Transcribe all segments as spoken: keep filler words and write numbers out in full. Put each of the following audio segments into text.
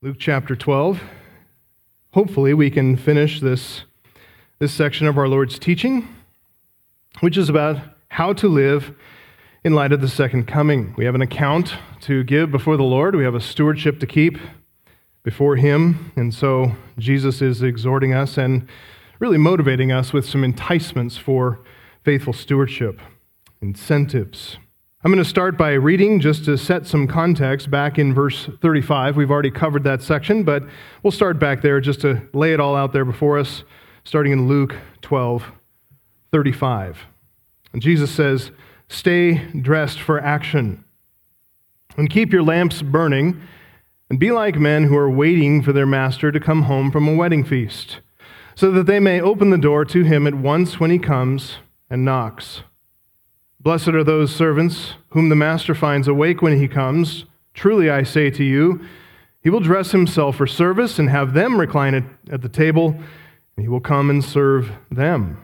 Luke chapter twelve. Hopefully we can finish this, this section of our Lord's teaching, which is about how to live in light of the second coming. We have an account to give before the Lord. We have a stewardship to keep before Him. And so Jesus is exhorting us and really motivating us with some enticements for faithful stewardship, incentives. I'm going to start by reading, just to set some context, back in verse thirty-five. We've already covered that section, but we'll start back there just to lay it all out there before us, starting in Luke twelve, thirty-five. And Jesus says, "Stay dressed for action, and keep your lamps burning, and be like men who are waiting for their master to come home from a wedding feast, so that they may open the door to him at once when he comes and knocks. Blessed are those servants whom the master finds awake when he comes. Truly I say to you, he will dress himself for service and have them recline at, at the table, and he will come and serve them.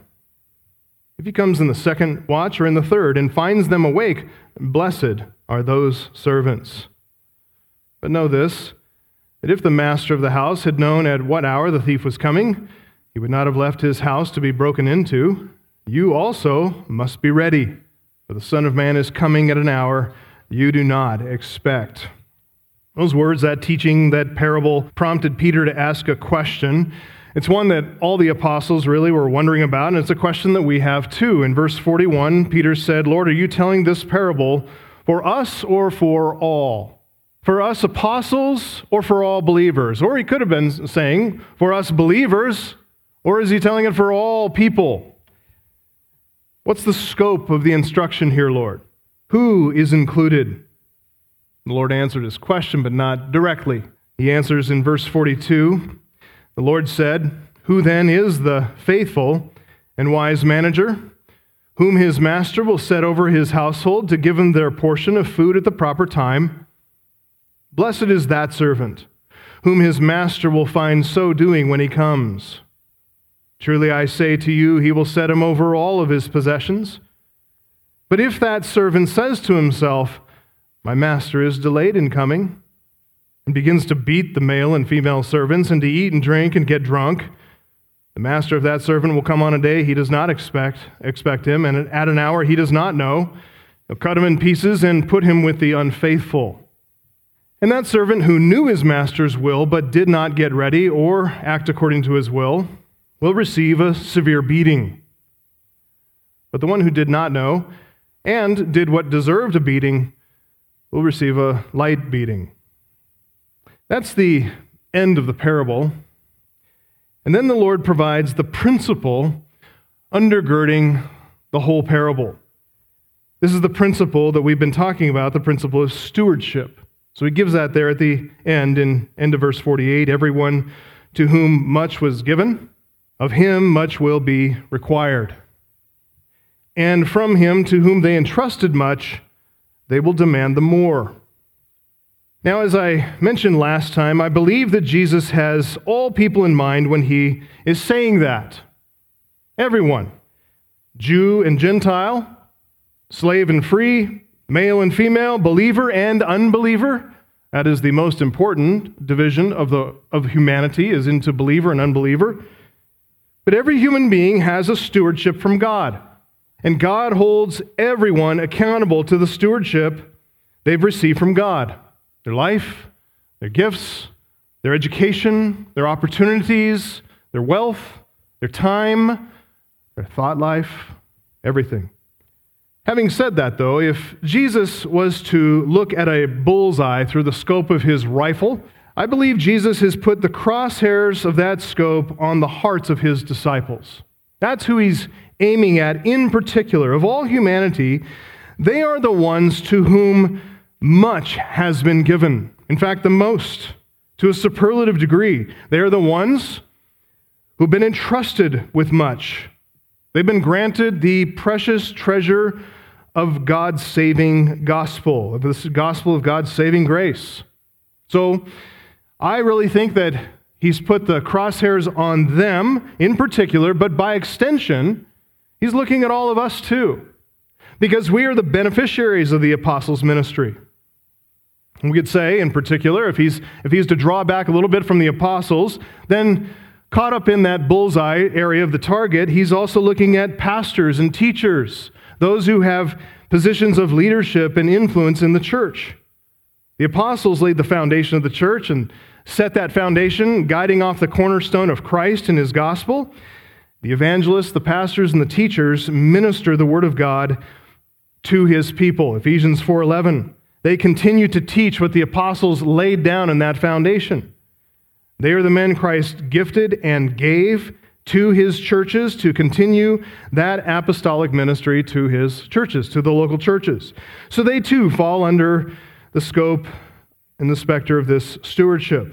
If he comes in the second watch or in the third and finds them awake, blessed are those servants. But know this, that if the master of the house had known at what hour the thief was coming, he would not have left his house to be broken into. You also must be ready, for the Son of Man is coming at an hour you do not expect." Those words, that teaching, that parable, prompted Peter to ask a question. It's one that all the apostles really were wondering about, and it's a question that we have too. In verse forty-one, Peter said, "Lord, are you telling this parable for us or for all? For us apostles or for all believers?" Or he could have been saying, for us believers, or is he telling it for all people? What's the scope of the instruction here, Lord? Who is included? The Lord answered his question, but not directly. He answers in verse forty-two, the Lord said, "Who then is the faithful and wise manager, whom his master will set over his household to give them their portion of food at the proper time? Blessed is that servant, whom his master will find so doing when he comes. Truly I say to you, he will set him over all of his possessions. But if that servant says to himself, 'My master is delayed in coming,' and begins to beat the male and female servants, and to eat and drink and get drunk, the master of that servant will come on a day he does not expect, expect him, and at an hour he does not know. He'll cut him in pieces and put him with the unfaithful. And that servant who knew his master's will but did not get ready or act according to his will will receive a severe beating. But the one who did not know and did what deserved a beating will receive a light beating." That's the end of the parable. And then the Lord provides the principle undergirding the whole parable. This is the principle that we've been talking about, the principle of stewardship. So he gives that there at the end, in end of verse forty-eight. "Everyone to whom much was given, of him much will be required. And from him to whom they entrusted much, they will demand the more." Now, as I mentioned last time, I believe that Jesus has all people in mind when he is saying that. Everyone, Jew and Gentile, slave and free, male and female, believer and unbeliever. That is the most important division of the of humanity, is into believer and unbeliever. But every human being has a stewardship from God, and God holds everyone accountable to the stewardship they've received from God. Their life, their gifts, their education, their opportunities, their wealth, their time, their thought life, everything. Having said that, though, if Jesus was to look at a bullseye through the scope of his rifle, I believe Jesus has put the crosshairs of that scope on the hearts of his disciples. That's who he's aiming at in particular. Of all humanity, they are the ones to whom much has been given. In fact, the most, to a superlative degree. They are the ones who've been entrusted with much. They've been granted the precious treasure of God's saving gospel, of this gospel of God's saving grace. So, I really think that he's put the crosshairs on them in particular, but by extension, he's looking at all of us too, because we are the beneficiaries of the apostles' ministry. We could say, in particular, if he's, if he's to draw back a little bit from the apostles, then caught up in that bullseye area of the target, he's also looking at pastors and teachers, those who have positions of leadership and influence in the church. The apostles laid the foundation of the church and set that foundation, guiding off the cornerstone of Christ and his gospel. The evangelists, the pastors, and the teachers minister the word of God to his people. Ephesians four eleven. They continue to teach what the apostles laid down in that foundation. They are the men Christ gifted and gave to his churches to continue that apostolic ministry to his churches, to the local churches. So they too fall under the scope and the specter of this stewardship.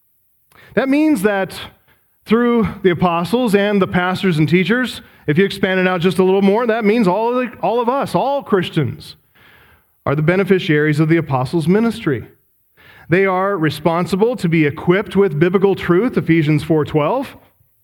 That means that through the apostles and the pastors and teachers, if you expand it out just a little more, that means all of, the, all of us, all Christians, are the beneficiaries of the apostles' ministry. They are responsible to be equipped with biblical truth, Ephesians four twelve,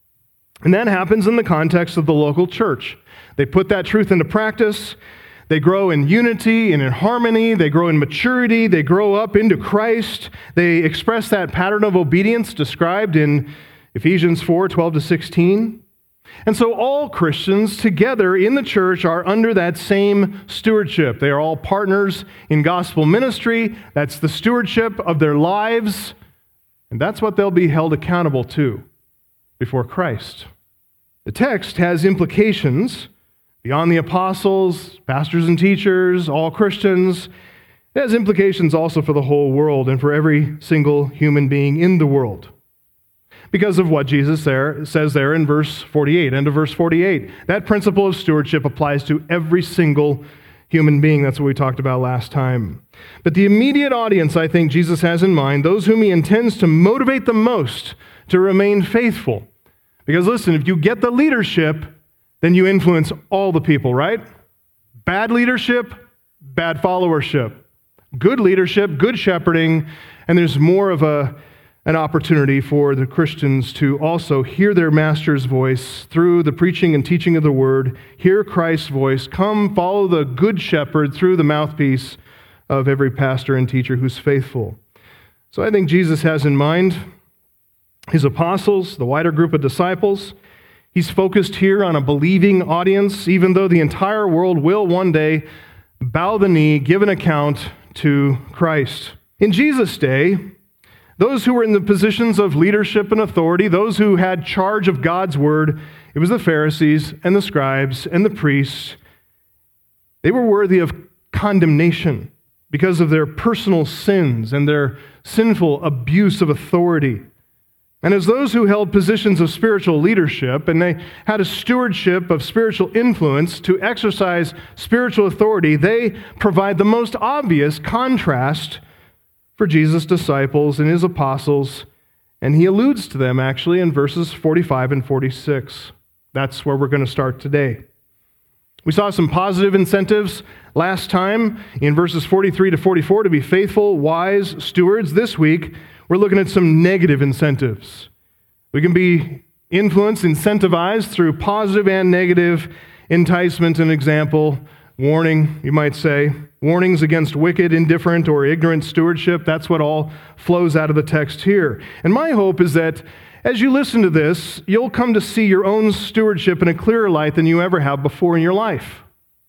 and that happens in the context of the local church. They put that truth into practice. They grow in unity and in harmony. They grow in maturity. They grow up into Christ. They express that pattern of obedience described in Ephesians four twelve to sixteen. And so all Christians together in the church are under that same stewardship. They are all partners in gospel ministry. That's the stewardship of their lives. And that's what they'll be held accountable to before Christ. The text has implications beyond the apostles, pastors and teachers, all Christians. It has implications also for the whole world and for every single human being in the world. Because of what Jesus there says there in verse forty-eight, end of verse forty-eight. That principle of stewardship applies to every single human being. That's what we talked about last time. But the immediate audience, I think Jesus has in mind, those whom he intends to motivate the most to remain faithful. Because listen, if you get the leadership, then you influence all the people, right? Bad leadership, bad followership. Good leadership, good shepherding, and there's more of a an opportunity for the Christians to also hear their master's voice through the preaching and teaching of the word, hear Christ's voice, come follow the good shepherd through the mouthpiece of every pastor and teacher who's faithful. So I think Jesus has in mind his apostles, the wider group of disciples. He's focused here on a believing audience, even though the entire world will one day bow the knee, give an account to Christ. In Jesus' day, those who were in the positions of leadership and authority, those who had charge of God's word, it was the Pharisees and the scribes and the priests. They were worthy of condemnation because of their personal sins and their sinful abuse of authority. And as those who held positions of spiritual leadership and they had a stewardship of spiritual influence to exercise spiritual authority, they provide the most obvious contrast for Jesus' disciples and his apostles, and he alludes to them actually in verses forty-five and forty-six. That's where we're going to start today. We saw some positive incentives last time in verses forty-three to forty-four to be faithful, wise stewards. This week, we're looking at some negative incentives. We can be influenced, incentivized through positive and negative enticement and example, warning, you might say. Warnings against wicked, indifferent, or ignorant stewardship. That's what all flows out of the text here. And my hope is that as you listen to this, you'll come to see your own stewardship in a clearer light than you ever have before in your life.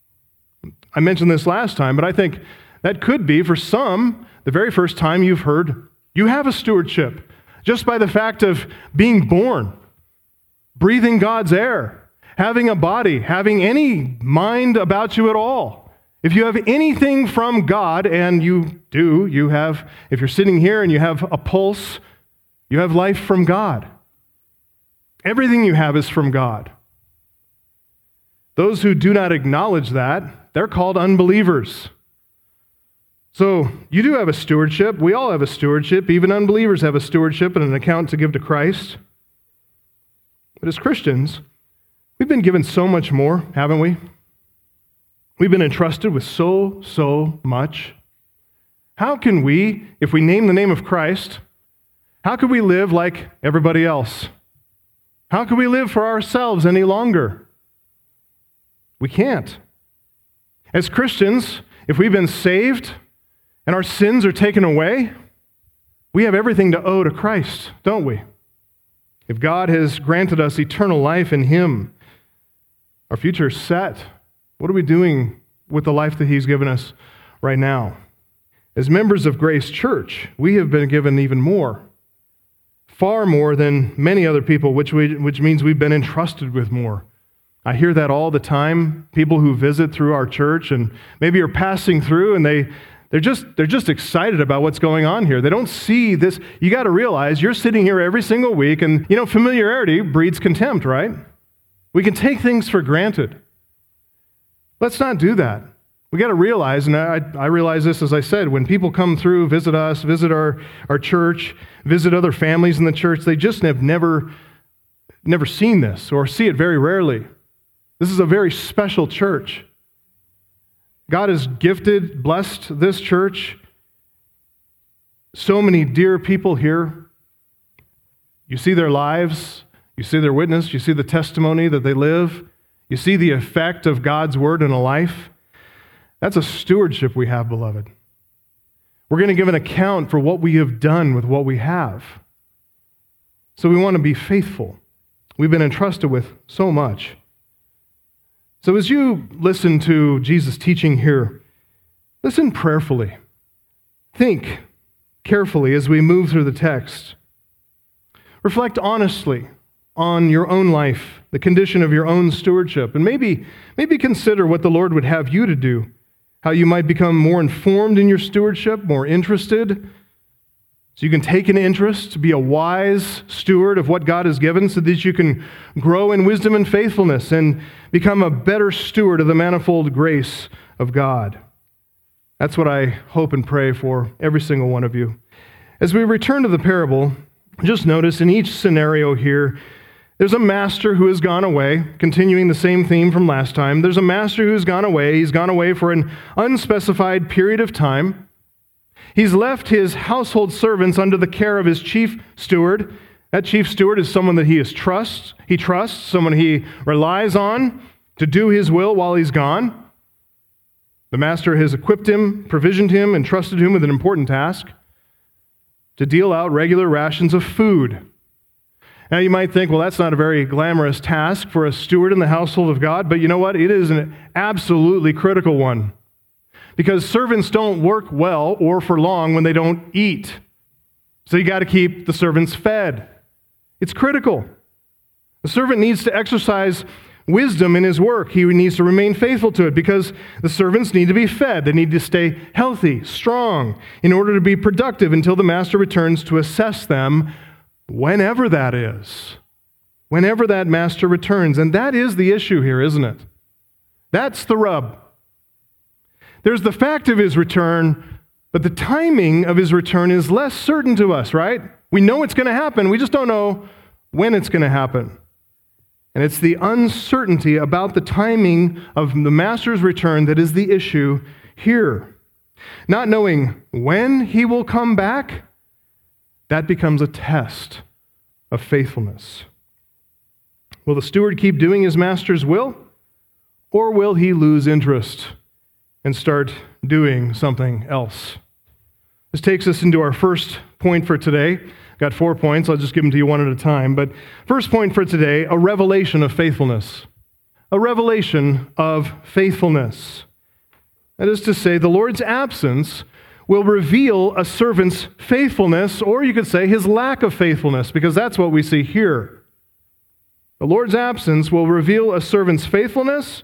I mentioned this last time, but I think that could be, for some, the very first time you've heard you have a stewardship, just by the fact of being born, breathing God's air, having a body, having any mind about you at all. If you have anything from God, and you do, you have, if you're sitting here and you have a pulse, you have life from God. Everything you have is from God. Those who do not acknowledge that, they're called unbelievers. So you do have a stewardship. We all have a stewardship. Even unbelievers have a stewardship and an account to give to Christ. But as Christians, we've been given so much more, haven't we? We've been entrusted with so, so much. How can we, if we name the name of Christ, how can we live like everybody else? How can we live for ourselves any longer? We can't. As Christians, if we've been saved and our sins are taken away, we have everything to owe to Christ, don't we? If God has granted us eternal life in Him, our future is set. What are we doing with the life that He's given us right now? As members of Grace Church, we have been given even more, far more than many other people, which we, which means we've been entrusted with more. I hear that all the time. People who visit through our church and maybe are passing through, and they they're just they're just excited about what's going on here. They don't see this. You got to realize you're sitting here every single week, and you know familiarity breeds contempt, right? We can take things for granted. Let's not do that. We got to realize, and I, I realize this, as I said, when people come through, visit us, visit our, our church, visit other families in the church, they just have never, never seen this or see it very rarely. This is a very special church. God has gifted, blessed this church. So many dear people here. You see their lives, you see their witness, you see the testimony that they live, you see the effect of God's word in a life. That's a stewardship we have, beloved. We're going to give an account for what we have done with what we have. So we want to be faithful. We've been entrusted with so much. So as you listen to Jesus' teaching here, listen prayerfully. Think carefully as we move through the text. Reflect honestly on your own life, the condition of your own stewardship, and maybe, maybe consider what the Lord would have you to do, how you might become more informed in your stewardship, more interested, so you can take an interest, be a wise steward of what God has given, so that you can grow in wisdom and faithfulness and become a better steward of the manifold grace of God. That's what I hope and pray for every single one of you. As we return to the parable, just notice in each scenario here, there's a master who has gone away, continuing the same theme from last time. There's a master who has gone away. He's gone away for an unspecified period of time. He's left his household servants under the care of his chief steward. That chief steward is someone that he is trusts. He trusts, someone he relies on to do his will while he's gone. The master has equipped him, provisioned him, and trusted him with an important task to deal out regular rations of food. Now you might think, well, that's not a very glamorous task for a steward in the household of God, but you know what? It is an absolutely critical one. Because servants don't work well or for long when they don't eat. So you got to keep the servants fed. It's critical. The servant needs to exercise wisdom in his work. He needs to remain faithful to it because the servants need to be fed. They need to stay healthy, strong, in order to be productive until the master returns to assess them, whenever that is. Whenever that master returns. And that is the issue here, isn't it? That's the rub. There's the fact of his return, but the timing of his return is less certain to us, right? We know it's going to happen. We just don't know when it's going to happen. And it's the uncertainty about the timing of the master's return that is the issue here. Not knowing when he will come back, that becomes a test of faithfulness. Will the steward keep doing his master's will, or will he lose interest and start doing something else? This takes us into our first point for today. Got four points. I'll just give them to you one at a time. But first point for today, a revelation of faithfulness. A revelation of faithfulness. That is to say, the Lord's absence will reveal a servant's faithfulness, or you could say his lack of faithfulness, because that's what we see here. The Lord's absence will reveal a servant's faithfulness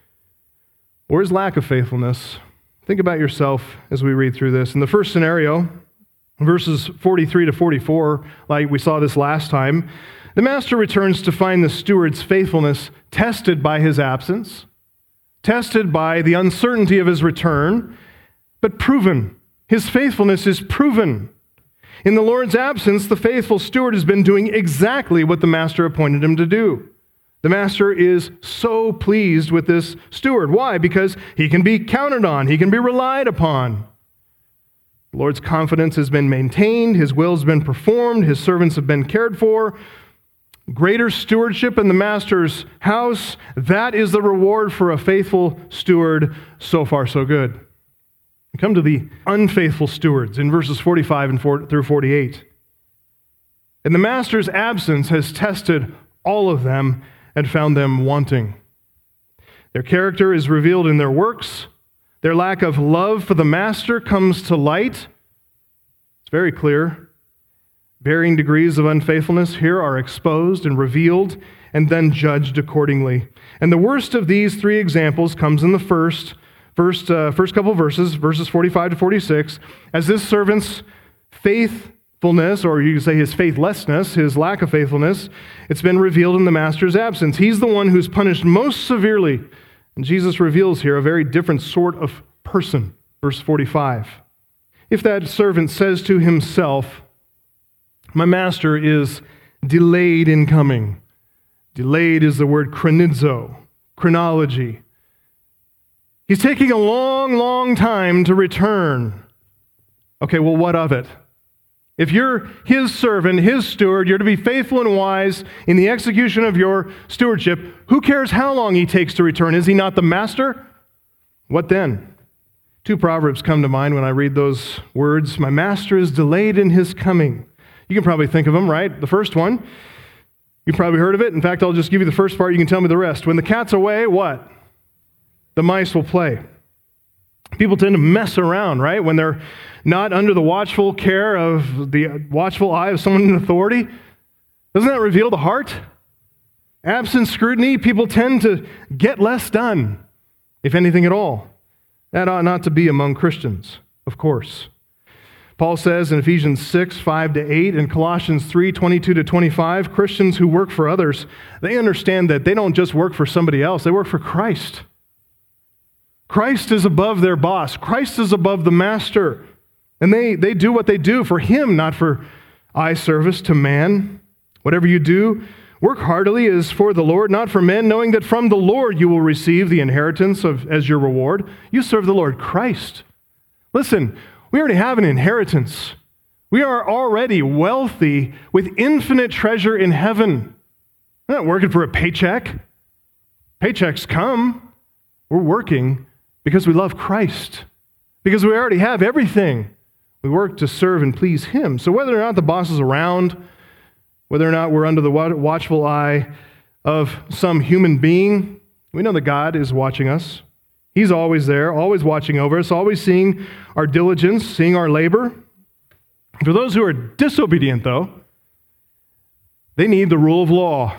or his lack of faithfulness. Think about yourself as we read through this. In the first scenario, verses forty-three to forty-four, like we saw this last time, the master returns to find the steward's faithfulness tested by his absence, tested by the uncertainty of his return, but proven. His faithfulness is proven. In the Lord's absence, the faithful steward has been doing exactly what the master appointed him to do. The master is so pleased with this steward. Why? Because he can be counted on. He can be relied upon. The Lord's confidence has been maintained. His will has been performed. His servants have been cared for. Greater stewardship in the master's house. That is the reward for a faithful steward. So far, so good. Come to the unfaithful stewards in verses forty-five and four through forty-eight. And the master's absence has tested all of them and found them wanting. Their character is revealed in their works. Their lack of love for the master comes to light. It's very clear. Varying degrees of unfaithfulness here are exposed and revealed and then judged accordingly. And the worst of these three examples comes in the first, first, uh, first couple verses, verses forty-five to forty-six, as this servant's faithfulness, or you could say his faithlessness, his lack of faithfulness, it's been revealed in the master's absence. He's the one who's punished most severely. And Jesus reveals here a very different sort of person. Verse forty-five. If that servant says to himself, my master is delayed in coming. Delayed is the word chronizo, chronology. He's taking a long, long time to return. Okay, well, what of it? If you're his servant, his steward, you're to be faithful and wise in the execution of your stewardship. Who cares how long he takes to return? Is he not the master? What then? Two proverbs come to mind when I read those words. My master is delayed in his coming. You can probably think of them, right? The first one, you've probably heard of it. In fact, I'll just give you the first part. You can tell me the rest. When the cat's away, what? The mice will play. People tend to mess around, right? When they're not under the watchful care of the watchful eye of someone in authority. Doesn't that reveal the heart? Absent scrutiny, people tend to get less done, if anything at all. That ought not to be among Christians, of course. Paul says in Ephesians six, five to eight, and Colossians three, twenty-two to twenty-five, Christians who work for others, they understand that they don't just work for somebody else, they work for Christ. Christ is above their boss. Christ is above the master. And they, they do what they do for him, not for eye service to man. Whatever you do, work heartily as for the Lord, not for men, knowing that from the Lord you will receive the inheritance of, as your reward. You serve the Lord Christ. Listen, we already have an inheritance. We are already wealthy with infinite treasure in heaven. We're not working for a paycheck. Paychecks come. We're working because we love Christ. Because we already have everything. We work to serve and please him. So whether or not the boss is around, whether or not we're under the watchful eye of some human being, we know that God is watching us. He's always there, always watching over us, always seeing our diligence, seeing our labor. For those who are disobedient, though, they need the rule of law.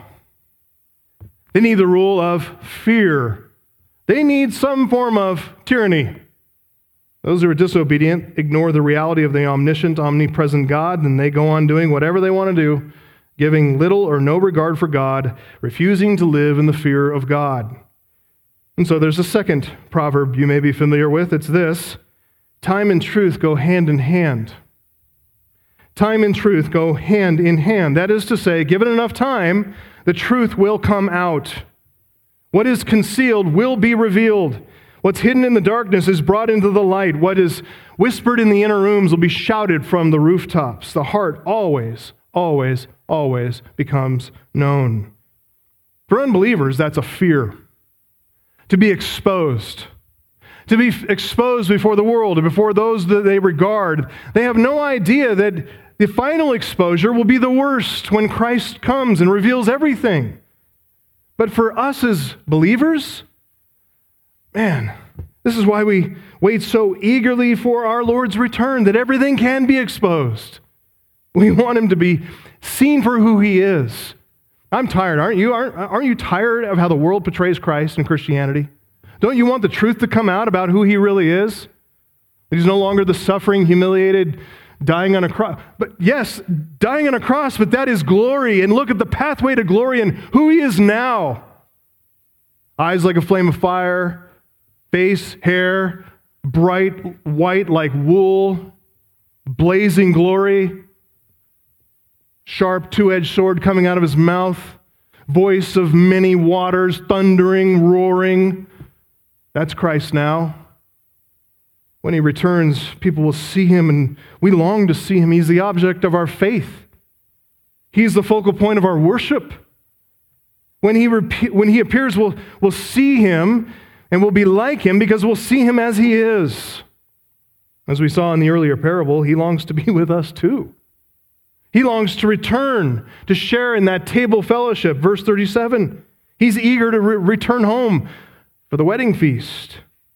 They need the rule of fear. They need some form of tyranny. Those who are disobedient ignore the reality of the omniscient, omnipresent God, and they go on doing whatever they want to do, giving little or no regard for God, refusing to live in the fear of God. And so there's a second proverb you may be familiar with. It's this: time and truth go hand in hand. Time and truth go hand in hand. That is to say, given enough time, the truth will come out. What is concealed will be revealed. What's hidden in the darkness is brought into the light. What is whispered in the inner rooms will be shouted from the rooftops. The heart always, always, always becomes known. For unbelievers, that's a fear. To be exposed. To be exposed before the world and before those that they regard. They have no idea that the final exposure will be the worst when Christ comes and reveals everything. But for us as believers, man, this is why we wait so eagerly for our Lord's return, that everything can be exposed. We want him to be seen for who he is. I'm tired, aren't you? Aren't, aren't you tired of how the world portrays Christ and Christianity? Don't you want the truth to come out about who he really is? That he's no longer the suffering, humiliated, dying on a cross. But yes, dying on a cross, but that is glory. And look at the pathway to glory and who he is now. Eyes like a flame of fire, face, hair, bright white like wool, blazing glory, sharp two-edged sword coming out of his mouth, voice of many waters, thundering, roaring. That's Christ now. When he returns, people will see him, and we long to see him. He's the object of our faith. He's the focal point of our worship. When he, rep- when he appears, we'll, we'll see him, and we'll be like him because we'll see him as he is. As we saw in the earlier parable, he longs to be with us too. He longs to return, to share in that table fellowship. Verse thirty-seven, he's eager to re- return home for the wedding feast.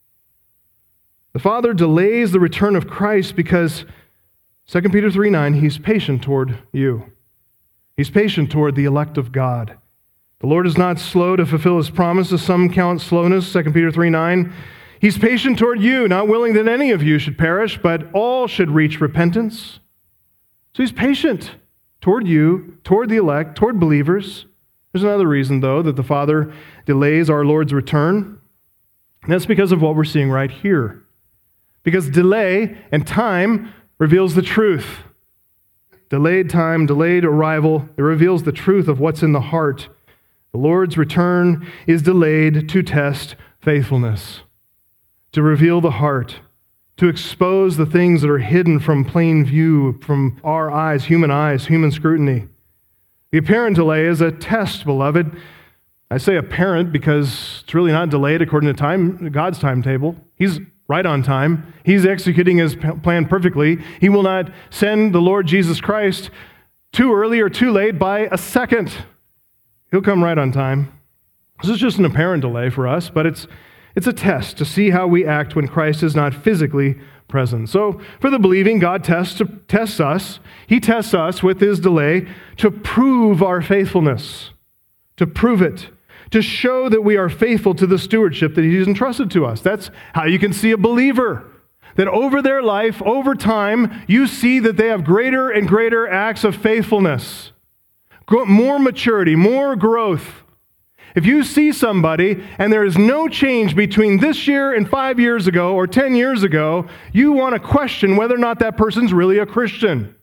The Father delays the return of Christ because Second Peter three nine, he's patient toward you. He's patient toward the elect of God. The Lord is not slow to fulfill his promises. Some count slowness, Second Peter three nine. He's patient toward you, not willing that any of you should perish, but all should reach repentance. So he's patient toward you, toward the elect, toward believers. There's another reason, though, that the Father delays our Lord's return. And that's because of what we're seeing right here. Because delay and time reveals the truth. Delayed time, delayed arrival, it reveals the truth of what's in the heart. The Lord's return is delayed to test faithfulness, to reveal the heart, to expose the things that are hidden from plain view, from our eyes, human eyes, human scrutiny. The apparent delay is a test, beloved. I say apparent because it's really not delayed according to time, God's timetable. He's right on time. He's executing his plan perfectly. He will not send the Lord Jesus Christ too early or too late by a second. He'll come right on time. This is just an apparent delay for us, but it's it's a test to see how we act when Christ is not physically present. So for the believing, God tests, tests us. He tests us with his delay to prove our faithfulness, to prove it, to show that we are faithful to the stewardship that he's entrusted to us. That's how you can see a believer, that over their life, over time, you see that they have greater and greater acts of faithfulness, more maturity, more growth. If you see somebody and there is no change between this year and five years ago or ten years ago, you want to question whether or not that person's really a Christian.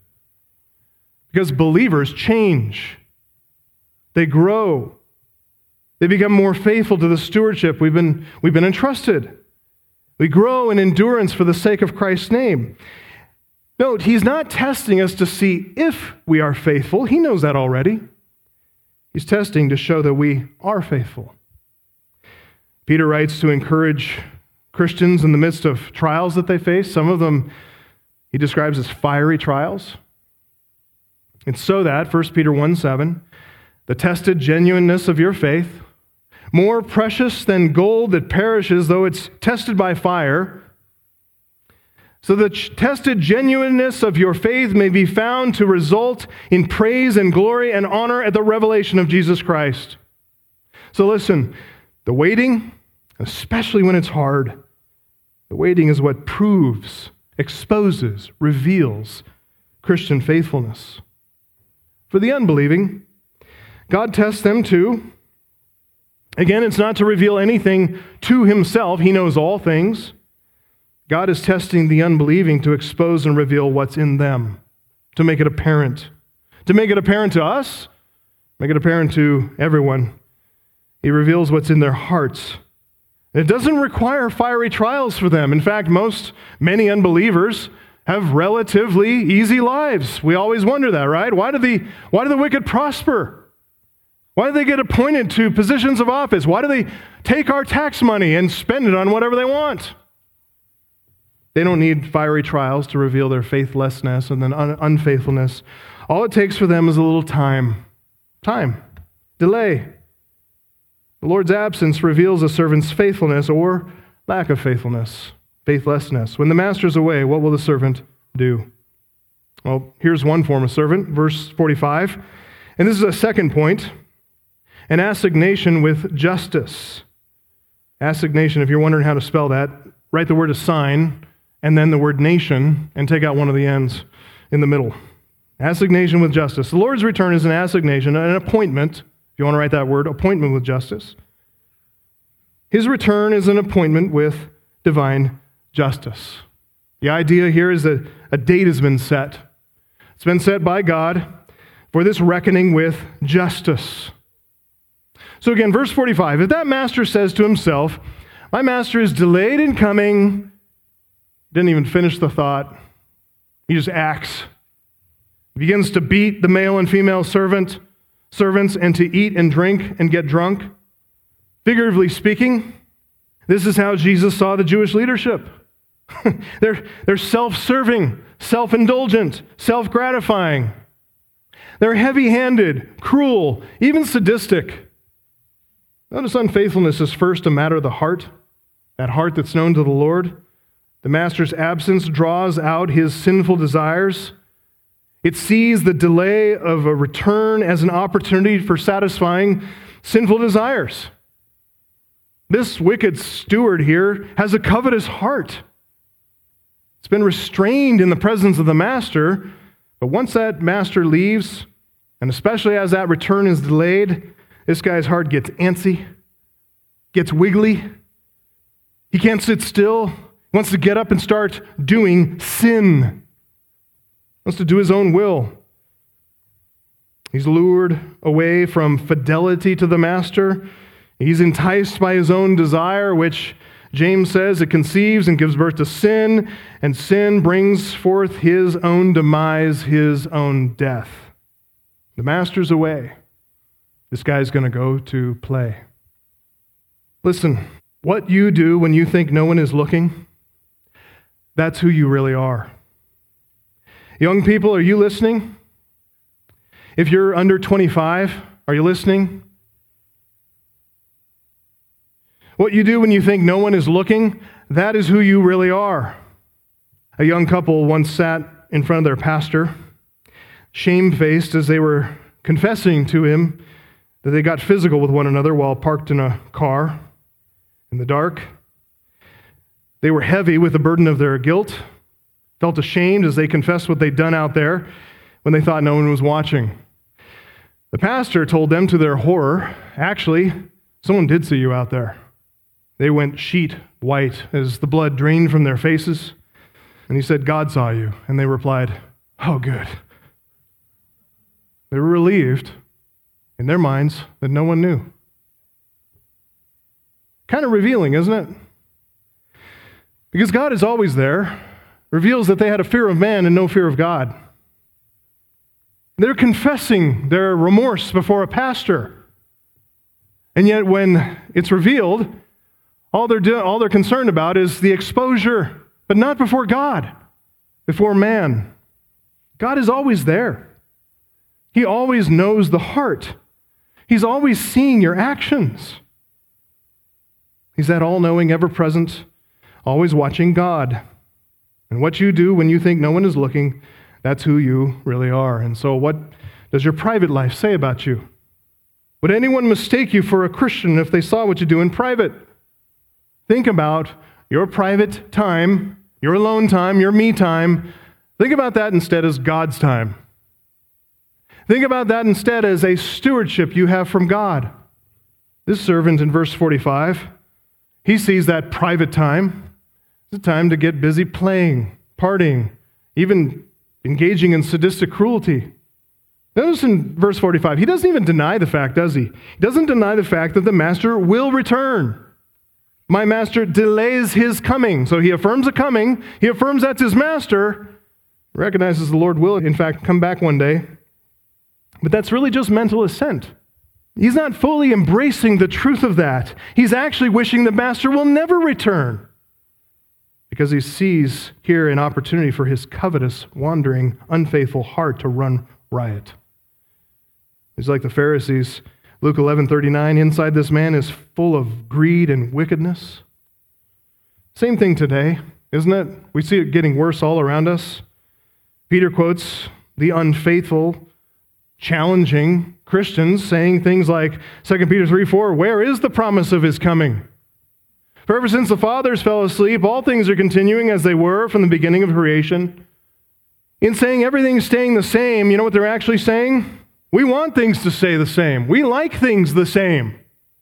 Because believers change. They grow. They become more faithful to the stewardship we've been, we've been entrusted. We grow in endurance for the sake of Christ's name. Note, he's not testing us to see if we are faithful. He knows that already. He's testing to show that we are faithful. Peter writes to encourage Christians in the midst of trials that they face. Some of them he describes as fiery trials. And so that, First Peter one seven, the tested genuineness of your faith, more precious than gold that perishes though it's tested by fire, so the tested genuineness of your faith may be found to result in praise and glory and honor at the revelation of Jesus Christ. So listen, the waiting, especially when it's hard, the waiting is what proves, exposes, reveals Christian faithfulness. For the unbelieving, God tests them too. Again, it's not to reveal anything to himself. He knows all things. God is testing the unbelieving to expose and reveal what's in them, to make it apparent. To make it apparent to us, make it apparent to everyone. He reveals what's in their hearts. It doesn't require fiery trials for them. In fact, most, many unbelievers have relatively easy lives. We always wonder that, right? Why do the, why do the wicked prosper? Why do they get appointed to positions of office? Why do they take our tax money and spend it on whatever they want? They don't need fiery trials to reveal their faithlessness and then un- unfaithfulness. All it takes for them is a little time. Time. Delay. The Lord's absence reveals a servant's faithfulness or lack of faithfulness, faithlessness. When the master's away, what will the servant do? Well, here's one form of servant, verse forty-five. And this is a second point, an assignation with justice. Assignation, if you're wondering how to spell that, write the word assign and then the word nation, and take out one of the ends in the middle. Assignation with justice. The Lord's return is an assignation, an appointment, if you want to write that word, appointment with justice. His return is an appointment with divine justice. The idea here is that a date has been set. It's been set by God for this reckoning with justice. So again, verse forty-five, if that master says to himself, my master is delayed in coming, didn't even finish the thought. He just acts. He begins to beat the male and female servant, servants and to eat and drink and get drunk. Figuratively speaking, this is how Jesus saw the Jewish leadership. they're, they're self-serving, self-indulgent, self-gratifying. They're heavy-handed, cruel, even sadistic. Notice unfaithfulness is first a matter of the heart, that heart that's known to the Lord. The master's absence draws out his sinful desires. It sees the delay of a return as an opportunity for satisfying sinful desires. This wicked steward here has a covetous heart. It's been restrained in the presence of the master, but once that master leaves, and especially as that return is delayed, this guy's heart gets antsy, gets wiggly. He can't sit still. He wants to get up and start doing sin. He wants to do his own will. He's lured away from fidelity to the master. He's enticed by his own desire, which James says it conceives and gives birth to sin, and sin brings forth his own demise, his own death. The master's away. This guy's going to go to play. Listen, what you do when you think no one is looking, that's who you really are. Young people, are you listening? If you're under twenty-five, are you listening? What you do when you think no one is looking, that is who you really are. A young couple once sat in front of their pastor, shamefaced as they were confessing to him that they got physical with one another while parked in a car in the dark. They were heavy with the burden of their guilt, felt ashamed as they confessed what they'd done out there when they thought no one was watching. The pastor told them to their horror, actually, someone did see you out there. They went sheet white as the blood drained from their faces. And he said, God saw you. And they replied, oh, good. They were relieved in their minds that no one knew. Kind of revealing, isn't it? Because God is always there, reveals that they had a fear of man and no fear of God. They're confessing their remorse before a pastor. And yet when it's revealed, all they're do- all they're concerned about is the exposure, but not before God, before man. God is always there. He always knows the heart. He's always seeing your actions. He's that all-knowing, ever-present, always watching God. And what you do when you think no one is looking, that's who you really are. And so what does your private life say about you? Would anyone mistake you for a Christian if they saw what you do in private? Think about your private time, your alone time, your me time. Think about that instead as God's time. Think about that instead as a stewardship you have from God. This servant in verse forty-five, he sees that private time. It's a time to get busy playing, partying, even engaging in sadistic cruelty. Notice in verse forty-five, he doesn't even deny the fact, does he? He doesn't deny the fact that the master will return. My master delays his coming. So he affirms a coming. He affirms that's his master. Recognizes the Lord will, in fact, come back one day. But that's really just mental assent. He's not fully embracing the truth of that. He's actually wishing the master will never return because he sees here an opportunity for his covetous, wandering, unfaithful heart to run riot. He's like the Pharisees. Luke eleven thirty-nine, inside this man is full of greed and wickedness. Same thing today, isn't it? We see it getting worse all around us. Peter quotes the unfaithful, challenging Christians saying things like Second Peter three four, where is the promise of his coming? For ever since the fathers fell asleep, all things are continuing as they were from the beginning of creation. In saying everything's staying the same, you know what they're actually saying? We want things to stay the same. We like things the same.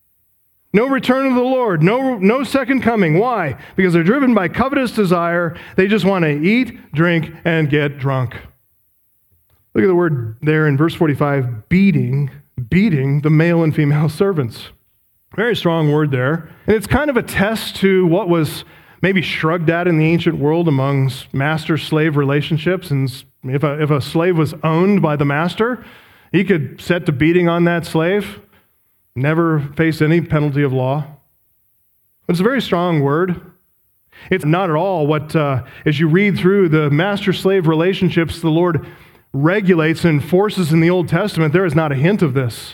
No return of the Lord, no, no second coming. Why? Because they're driven by covetous desire. They just want to eat, drink, and get drunk. Look at the word there in verse forty-five, beating, beating the male and female servants. Very strong word there. And it's kind of a test to what was maybe shrugged at in the ancient world among master-slave relationships. And if a, if a slave was owned by the master, he could set to beating on that slave, never face any penalty of law. But it's a very strong word. It's not at all what, uh, as you read through the master-slave relationships the Lord regulates and enforces in the Old Testament, there is not a hint of this.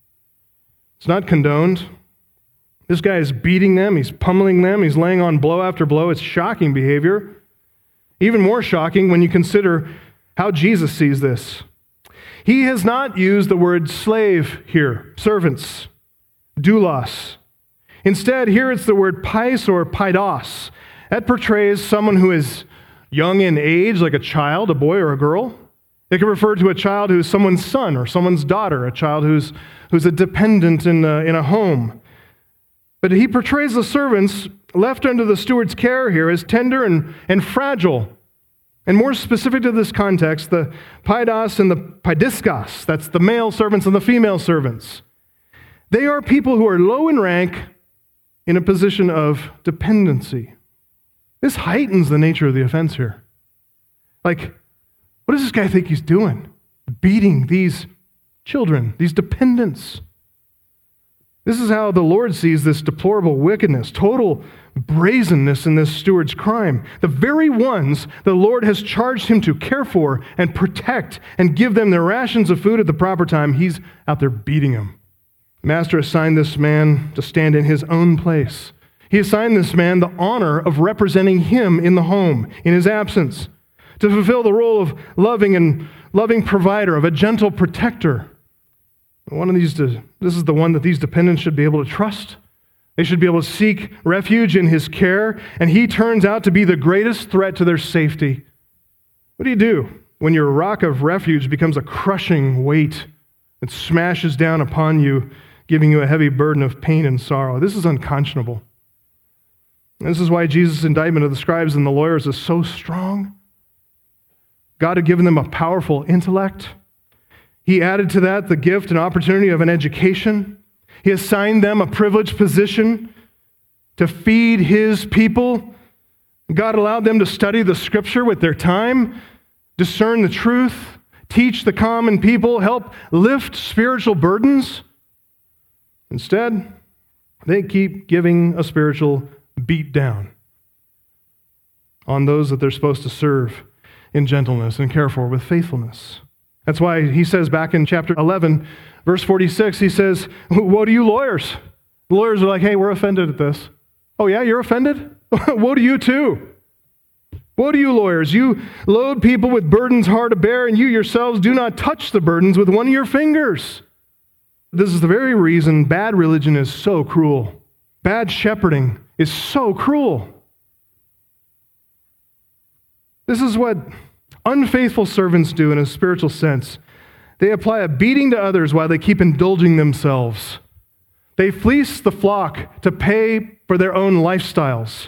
It's not condoned. This guy is beating them, he's pummeling them, he's laying on blow after blow. It's shocking behavior. Even more shocking when you consider how Jesus sees this. He has not used the word slave here, servants, doulos. Instead, here it's the word pais or paidos. That portrays someone who is young in age, like a child, a boy or a girl. It can refer to a child who's someone's son or someone's daughter, a child who's, who's a dependent in a, in a home. But he portrays the servants left under the steward's care here as tender and, and fragile. And more specific to this context, the paidos and the paidiskas, that's the male servants and the female servants. They are people who are low in rank in a position of dependency. This heightens the nature of the offense here. Like, what does this guy think he's doing? Beating these children, these dependents. This is how the Lord sees this deplorable wickedness, total brazenness in this steward's crime. The very ones the Lord has charged him to care for and protect and give them their rations of food at the proper time, he's out there beating them. The master assigned this man to stand in his own place. He assigned this man the honor of representing him in the home, in his absence, to fulfill the role of loving and loving provider, of a gentle protector. One of these, this is the one that these dependents should be able to trust. They should be able to seek refuge in his care, and he turns out to be the greatest threat to their safety. What do you do when your rock of refuge becomes a crushing weight that smashes down upon you, giving you a heavy burden of pain and sorrow? This is unconscionable. And this is why Jesus' indictment of the scribes and the lawyers is so strong. God had given them a powerful intellect. He added to that the gift and opportunity of an education. He assigned them a privileged position to feed his people. God allowed them to study the scripture with their time, discern the truth, teach the common people, help lift spiritual burdens. Instead, they keep giving a spiritual beat down on those that they're supposed to serve in gentleness and care for with faithfulness. That's why he says back in chapter eleven, verse forty-six, he says, woe to you lawyers. The lawyers are like, hey, we're offended at this. Oh yeah, you're offended? Woe to you too. Woe to you lawyers. You load people with burdens hard to bear, and you yourselves do not touch the burdens with one of your fingers. This is the very reason bad religion is so cruel. Bad shepherding is so cruel. This is what unfaithful servants do in a spiritual sense. They apply a beating to others while they keep indulging themselves. They fleece the flock to pay for their own lifestyles,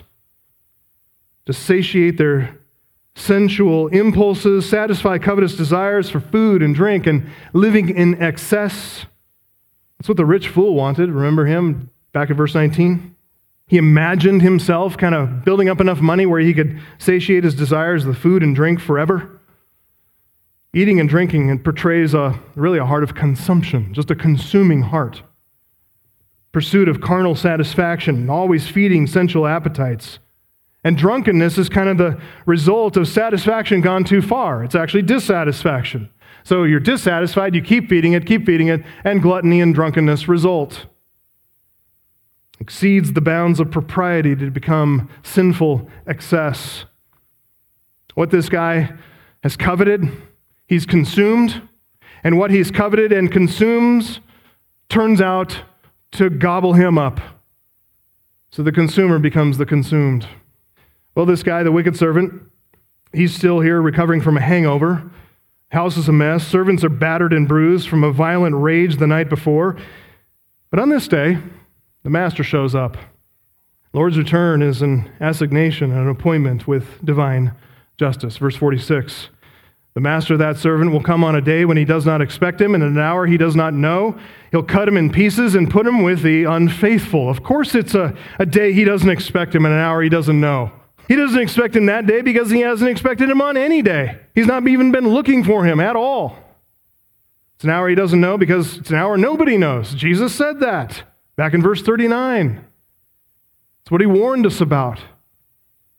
to satiate their sensual impulses, satisfy covetous desires for food and drink, and living in excess. That's what the rich fool wanted. Remember him back in verse nineteen? He imagined himself kind of building up enough money where he could satiate his desires of food and drink forever. Eating and drinking, it portrays a really a heart of consumption, just a consuming heart. Pursuit of carnal satisfaction, always feeding sensual appetites. And drunkenness is kind of the result of satisfaction gone too far. It's actually dissatisfaction. So you're dissatisfied, you keep feeding it, keep feeding it, and gluttony and drunkenness result. Exceeds the bounds of propriety to become sinful excess. What this guy has coveted, he's consumed, and what he's coveted and consumes turns out to gobble him up. So the consumer becomes the consumed. Well, this guy, the wicked servant, he's still here recovering from a hangover. House is a mess. Servants are battered and bruised from a violent rage the night before. But on this day, the master shows up. Lord's return is an assignation and an appointment with divine justice. Verse forty-six, the master of that servant will come on a day when he does not expect him, and in an hour he does not know. He'll cut him in pieces and put him with the unfaithful. Of course it's a, a day he doesn't expect him, and an hour he doesn't know. He doesn't expect him that day because he hasn't expected him on any day. He's not even been looking for him at all. It's an hour he doesn't know because it's an hour nobody knows. Jesus said that back in verse thirty-nine. It's what he warned us about.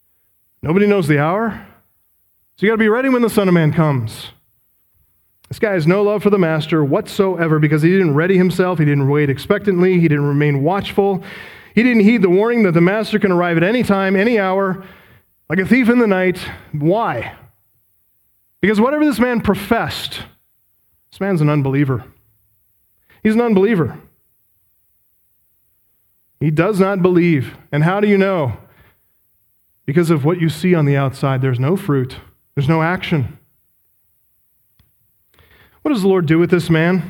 Nobody knows the hour. So you got to be ready when the Son of Man comes. This guy has no love for the master whatsoever because he didn't ready himself. He didn't wait expectantly. He didn't remain watchful. He didn't heed the warning that the master can arrive at any time, any hour, like a thief in the night. Why? Because whatever this man professed, this man's an unbeliever. He's an unbeliever. He does not believe. And how do you know? Because of what you see on the outside. There's no fruit. There's no action. What does the Lord do with this man?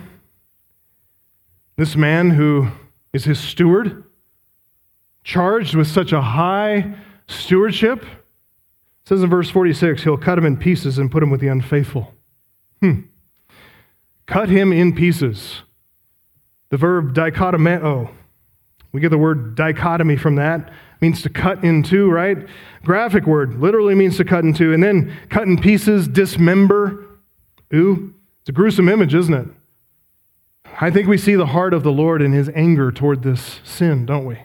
This man who is his steward, charged with such a high stewardship. It says in verse forty-six, he'll cut him in pieces and put him with the unfaithful. Hmm. Cut him in pieces. The verb dichotomeo. We get the word dichotomy from that. It means to cut in two, right? Graphic word. Literally means to cut in two. And then cut in pieces, dismember. Ooh. It's a gruesome image, isn't it? I think we see the heart of the Lord in his anger toward this sin, don't we?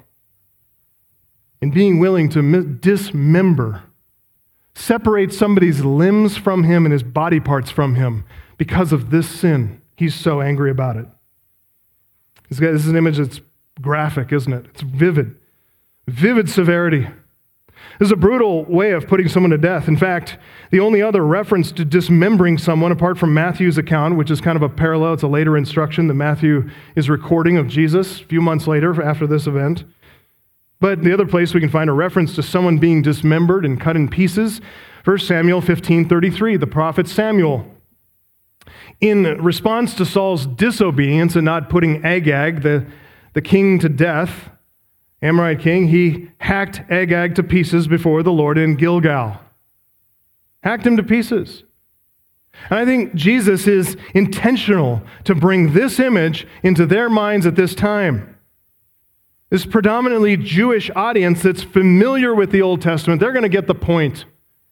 In being willing to dismember, separate somebody's limbs from him and his body parts from him because of this sin. He's so angry about it. This is an image that's graphic, isn't it? It's vivid. Vivid severity. This is a brutal way of putting someone to death. In fact, the only other reference to dismembering someone, apart from Matthew's account, which is kind of a parallel, it's a later instruction that Matthew is recording of Jesus a few months later after this event. But the other place we can find a reference to someone being dismembered and cut in pieces, First Samuel fifteen thirty-three, the prophet Samuel. In response to Saul's disobedience and not putting Agag, the, the king, to death, Amorite king, he hacked Agag to pieces before the Lord in Gilgal. Hacked him to pieces. And I think Jesus is intentional to bring this image into their minds at this time. This predominantly Jewish audience that's familiar with the Old Testament, they're going to get the point.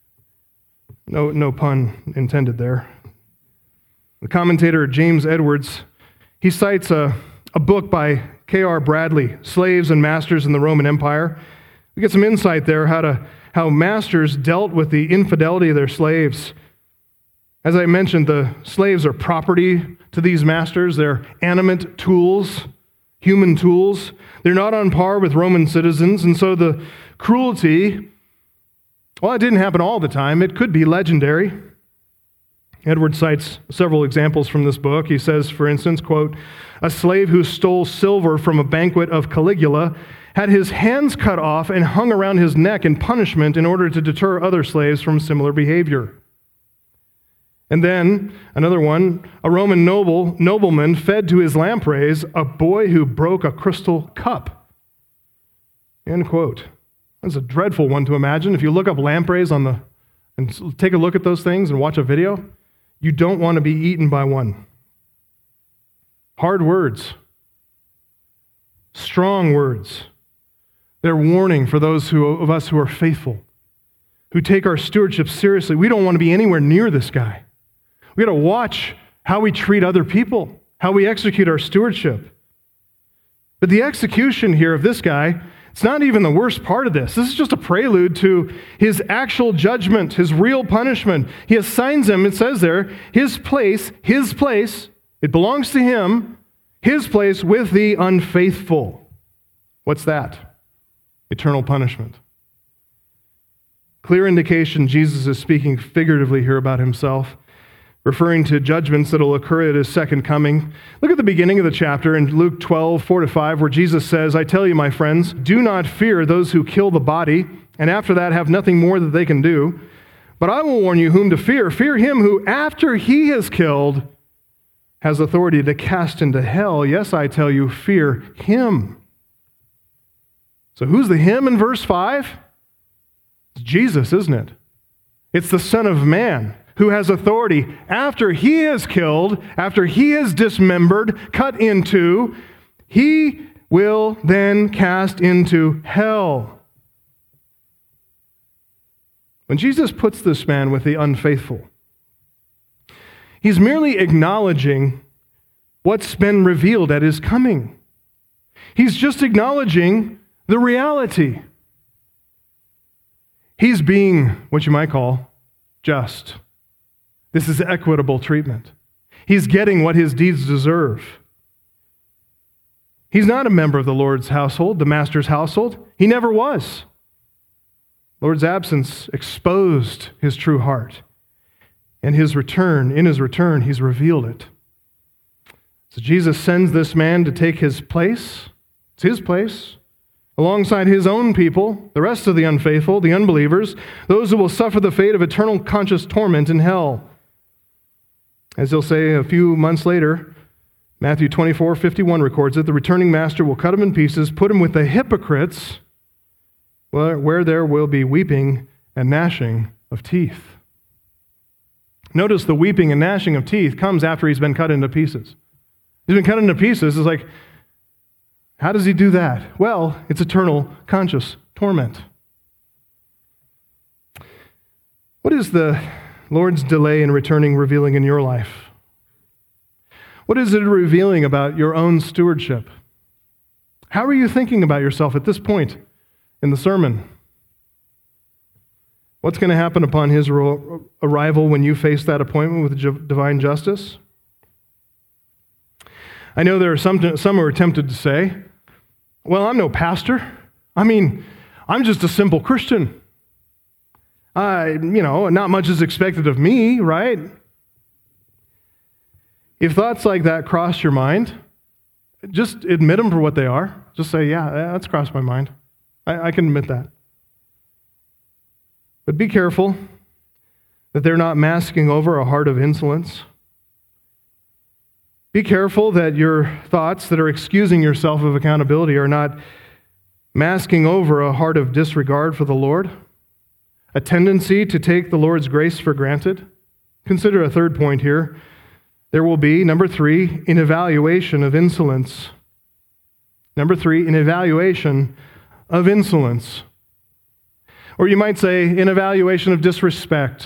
No, no pun intended there. The commentator James Edwards, he cites a, a book by K R Bradley, Slaves and Masters in the Roman Empire. We get some insight there how to how masters dealt with the infidelity of their slaves. As I mentioned, the slaves are property to these masters. They're animate tools, human tools. They're not on par with Roman citizens, and so the cruelty, well, it didn't happen all the time. It could be legendary. Edward cites several examples from this book. He says, for instance, quote, a slave who stole silver from a banquet of Caligula had his hands cut off and hung around his neck in punishment in order to deter other slaves from similar behavior. And then, another one, a Roman noble nobleman fed to his lampreys a boy who broke a crystal cup. End quote. That's a dreadful one to imagine. If you look up lampreys on the, and take a look at those things and watch a video, you don't want to be eaten by one. Hard words. Strong words. They're warning for those who, of us who are faithful, who take our stewardship seriously. We don't want to be anywhere near this guy. We got to watch how we treat other people, how we execute our stewardship. But the execution here of this guy, it's not even the worst part of this. This is just a prelude to his actual judgment, his real punishment. He assigns him, it says there, his place, his place, it belongs to him, his place with the unfaithful. What's that? Eternal punishment. Clear indication Jesus is speaking figuratively here about himself, referring to judgments that will occur at his second coming. Look at the beginning of the chapter in Luke twelve, four to five, where Jesus says, I tell you, my friends, do not fear those who kill the body, and after that have nothing more that they can do. But I will warn you whom to fear. Fear him who, after he has killed, has authority to cast into hell. Yes, I tell you, fear him. So who's the him in verse five? It's Jesus, isn't it? It's the Son of Man, who has authority after he is killed, after he is dismembered, cut into, he will then cast into hell. When Jesus puts this man with the unfaithful, he's merely acknowledging what's been revealed at his coming. He's just acknowledging the reality. He's being what you might call just. This is equitable treatment. He's getting what his deeds deserve. He's not a member of the Lord's household, the master's household. He never was. Lord's absence exposed his true heart. And his return, in his return, he's revealed it. So Jesus sends this man to take his place. It's his place. Alongside his own people, the rest of the unfaithful, the unbelievers, those who will suffer the fate of eternal conscious torment in hell. As he'll say a few months later, Matthew twenty-four fifty-one records it, the returning master will cut him in pieces, put him with the hypocrites, where, where there will be weeping and gnashing of teeth. Notice the weeping and gnashing of teeth comes after he's been cut into pieces. He's been cut into pieces. It's like, how does he do that? Well, it's eternal conscious torment. What is the Lord's delay in returning revealing in your life? What is it revealing about your own stewardship? How are you thinking about yourself at this point in the sermon? What's going to happen upon his arrival when you face that appointment with divine justice? I know there are some, some who are tempted to say, well, I'm no pastor. I mean, I'm just a simple Christian. I, you know, not much is expected of me, right? If thoughts like that cross your mind, just admit them for what they are. Just say, yeah, that's crossed my mind. I, I can admit that. But be careful that they're not masking over a heart of insolence. Be careful that your thoughts that are excusing yourself of accountability are not masking over a heart of disregard for the Lord, a tendency to take the Lord's grace for granted. Consider a third point here. There will be, number three, an evaluation of insolence. Number three, an evaluation of insolence. Or you might say, an evaluation of disrespect.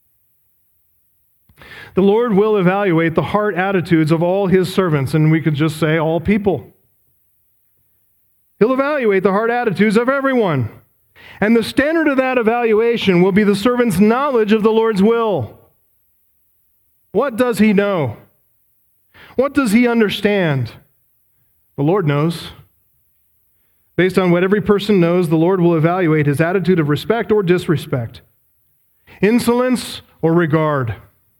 The Lord will evaluate the heart attitudes of all his servants, and we could just say all people. He'll evaluate the heart attitudes of everyone. And the standard of that evaluation will be the servant's knowledge of the Lord's will. What does he know? What does he understand? The Lord knows. Based on what every person knows, the Lord will evaluate his attitude of respect or disrespect, insolence or regard.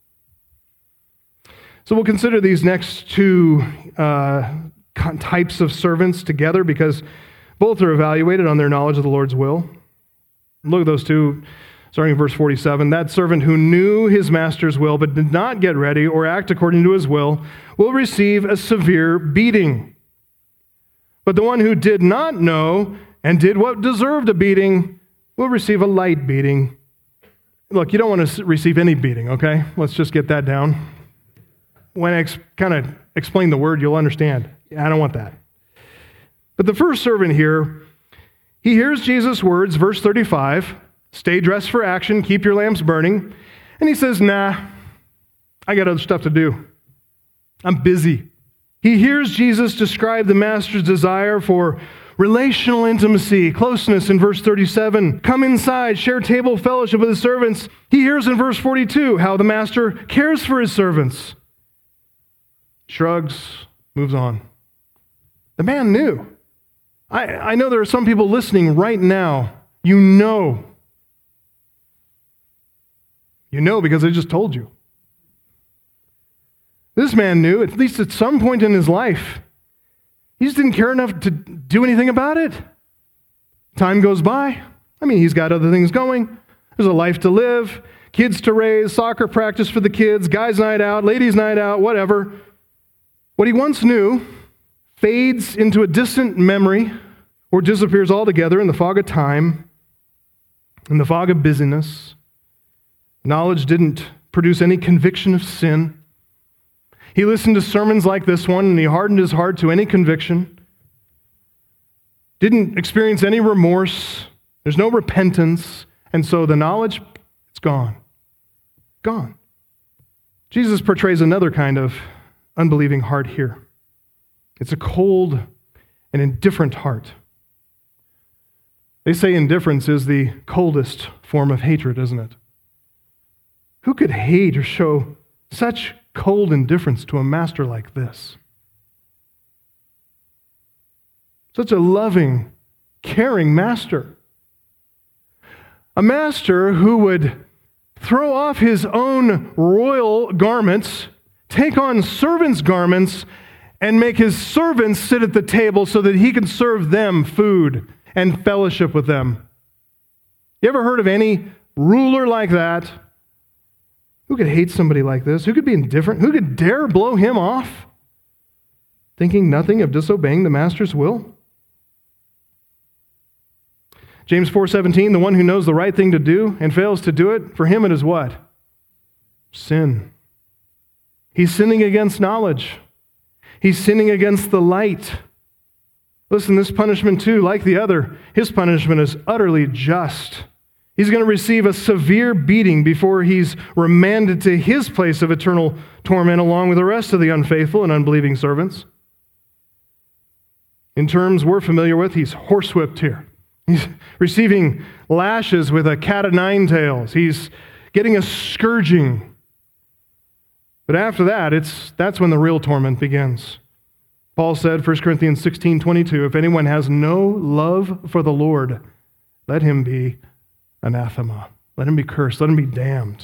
So we'll consider these next two uh, types of servants together because both are evaluated on their knowledge of the Lord's will. Look at those two, starting in verse forty-seven. That servant who knew his master's will but did not get ready or act according to his will will receive a severe beating. But the one who did not know and did what deserved a beating will receive a light beating. Look, you don't want to receive any beating, okay? Let's just get that down. When I ex- kind of explain the word, you'll understand. I don't want that. But the first servant here, he hears Jesus' words, verse thirty-five, stay dressed for action, keep your lamps burning. And he says, nah, I got other stuff to do. I'm busy. He hears Jesus describe the master's desire for relational intimacy, closeness in verse thirty-seven. Come inside, share table fellowship with his servants. He hears in verse forty-two how the master cares for his servants. Shrugs, moves on. The man knew. I, I know there are some people listening right now. You know. You know because I just told you. This man knew, at least at some point in his life. He just didn't care enough to do anything about it. Time goes by. I mean, he's got other things going. There's a life to live, kids to raise, soccer practice for the kids, guys' night out, ladies' night out, whatever. What he once knew fades into a distant memory or disappears altogether in the fog of time, in the fog of busyness. Knowledge didn't produce any conviction of sin. He listened to sermons like this one, and he hardened his heart to any conviction. Didn't experience any remorse. There's no repentance. And so the knowledge, it's gone. Gone. Jesus portrays another kind of unbelieving heart here. It's a cold and indifferent heart. They say indifference is the coldest form of hatred, isn't it? Who could hate or show such cold indifference to a master like this? Such a loving, caring master. A master who would throw off his own royal garments, take on servants' garments, and make his servants sit at the table so that he can serve them food and fellowship with them. You ever heard of any ruler like that? Who could hate somebody like this? Who could be indifferent? Who could dare blow him off, thinking nothing of disobeying the master's will? James four seventeen, the one who knows the right thing to do and fails to do it, for him it is what? Sin. He's sinning against knowledge. He's sinning against the light. Listen, this punishment too, like the other, his punishment is utterly just. He's going to receive a severe beating before he's remanded to his place of eternal torment along with the rest of the unfaithful and unbelieving servants. In terms we're familiar with, he's horsewhipped here. He's receiving lashes with a cat of nine tails. He's getting a scourging. But after that, it's that's when the real torment begins. Paul said, First Corinthians sixteen twenty-two, if anyone has no love for the Lord, let him be anathema. Let him be cursed. Let him be damned.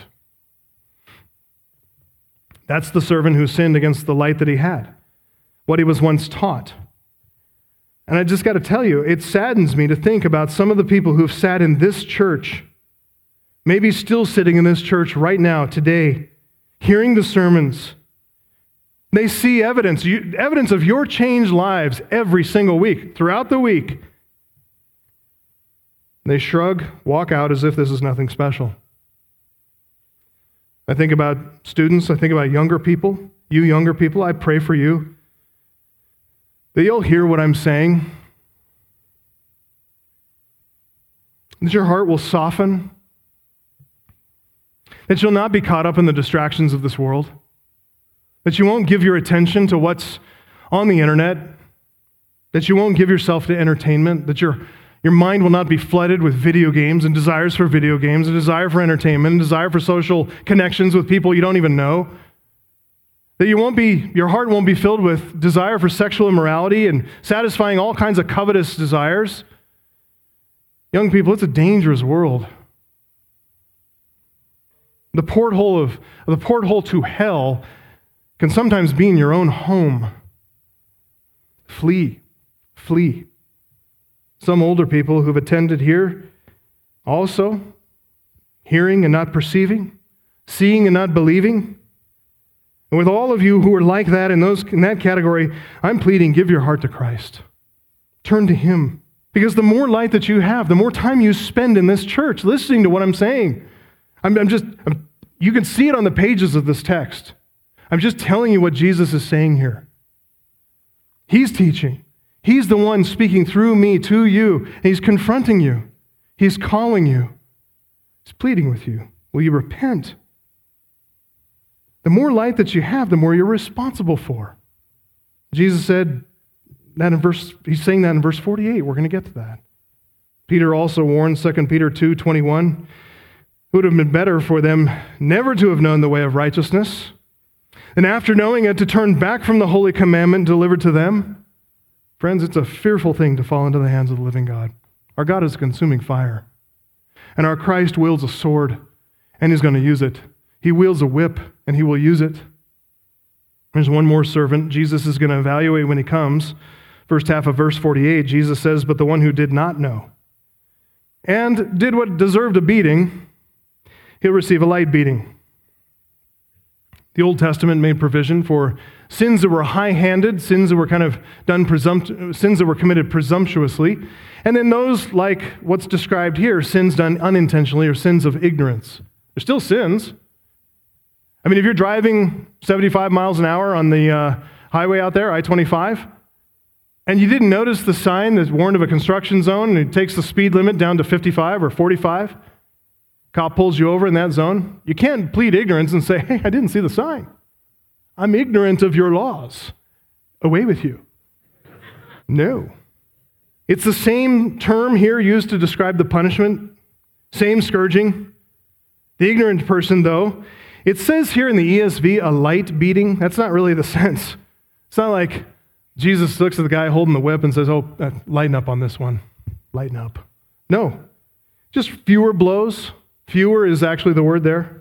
That's the servant who sinned against the light that he had, what he was once taught. And I just got to tell you, it saddens me to think about some of the people who've sat in this church, maybe still sitting in this church right now, today, hearing the sermons. They see evidence, you, evidence of your changed lives every single week, throughout the week. They shrug, walk out as if this is nothing special. I think about students, I think about younger people. You younger people, I pray for you that you'll hear what I'm saying, that your heart will soften, that you'll not be caught up in the distractions of this world, that you won't give your attention to what's on the internet, that you won't give yourself to entertainment, that your, your mind will not be flooded with video games and desires for video games, and desire for entertainment, and desire for social connections with people you don't even know. That you won't be, your heart won't be filled with desire for sexual immorality and satisfying all kinds of covetous desires. Young people, it's a dangerous world. The porthole of the porthole to hell can sometimes be in your own home. Flee, flee. Some older people who've attended here also, hearing and not perceiving, seeing and not believing. And with all of you who are like that in those in that category, I'm pleading, give your heart to Christ. Turn to Him. Because the more light that you have, the more time you spend in this church listening to what I'm saying. I'm, I'm just, I'm, you can see it on the pages of this text. I'm just telling you what Jesus is saying here. He's teaching. He's the one speaking through me to you. And He's confronting you. He's calling you. He's pleading with you. Will you repent? The more light that you have, the more you're responsible for. Jesus said that in verse, he's saying that in verse forty-eight. We're going to get to that. Peter also warned, Second Peter two twenty-one, it would have been better for them never to have known the way of righteousness, and after knowing it, to turn back from the holy commandment delivered to them. Friends, it's a fearful thing to fall into the hands of the living God. Our God is a consuming fire, and our Christ wields a sword, and He's going to use it. He wields a whip, and He will use it. There's one more servant Jesus is going to evaluate when He comes. First half of verse forty-eight, Jesus says, but the one who did not know and did what deserved a beating, he'll receive a light beating. The Old Testament made provision for sins that were high-handed, sins that were kind of done presumpt- sins that were committed presumptuously, and then those like what's described here, sins done unintentionally or sins of ignorance. They're still sins. I mean, if you're driving seventy-five miles an hour on the uh, highway out there, I twenty-five, and you didn't notice the sign that warned of a construction zone and it takes the speed limit down to fifty-five or forty-five, cop pulls you over in that zone, you can't plead ignorance and say, hey, I didn't see the sign. I'm ignorant of your laws. Away with you. No. It's the same term here used to describe the punishment, same scourging. The ignorant person, though, it says here in the E S V, a light beating. That's not really the sense. It's not like Jesus looks at the guy holding the whip and says, oh, uh, lighten up on this one. Lighten up. No, just fewer blows. Fewer is actually the word there.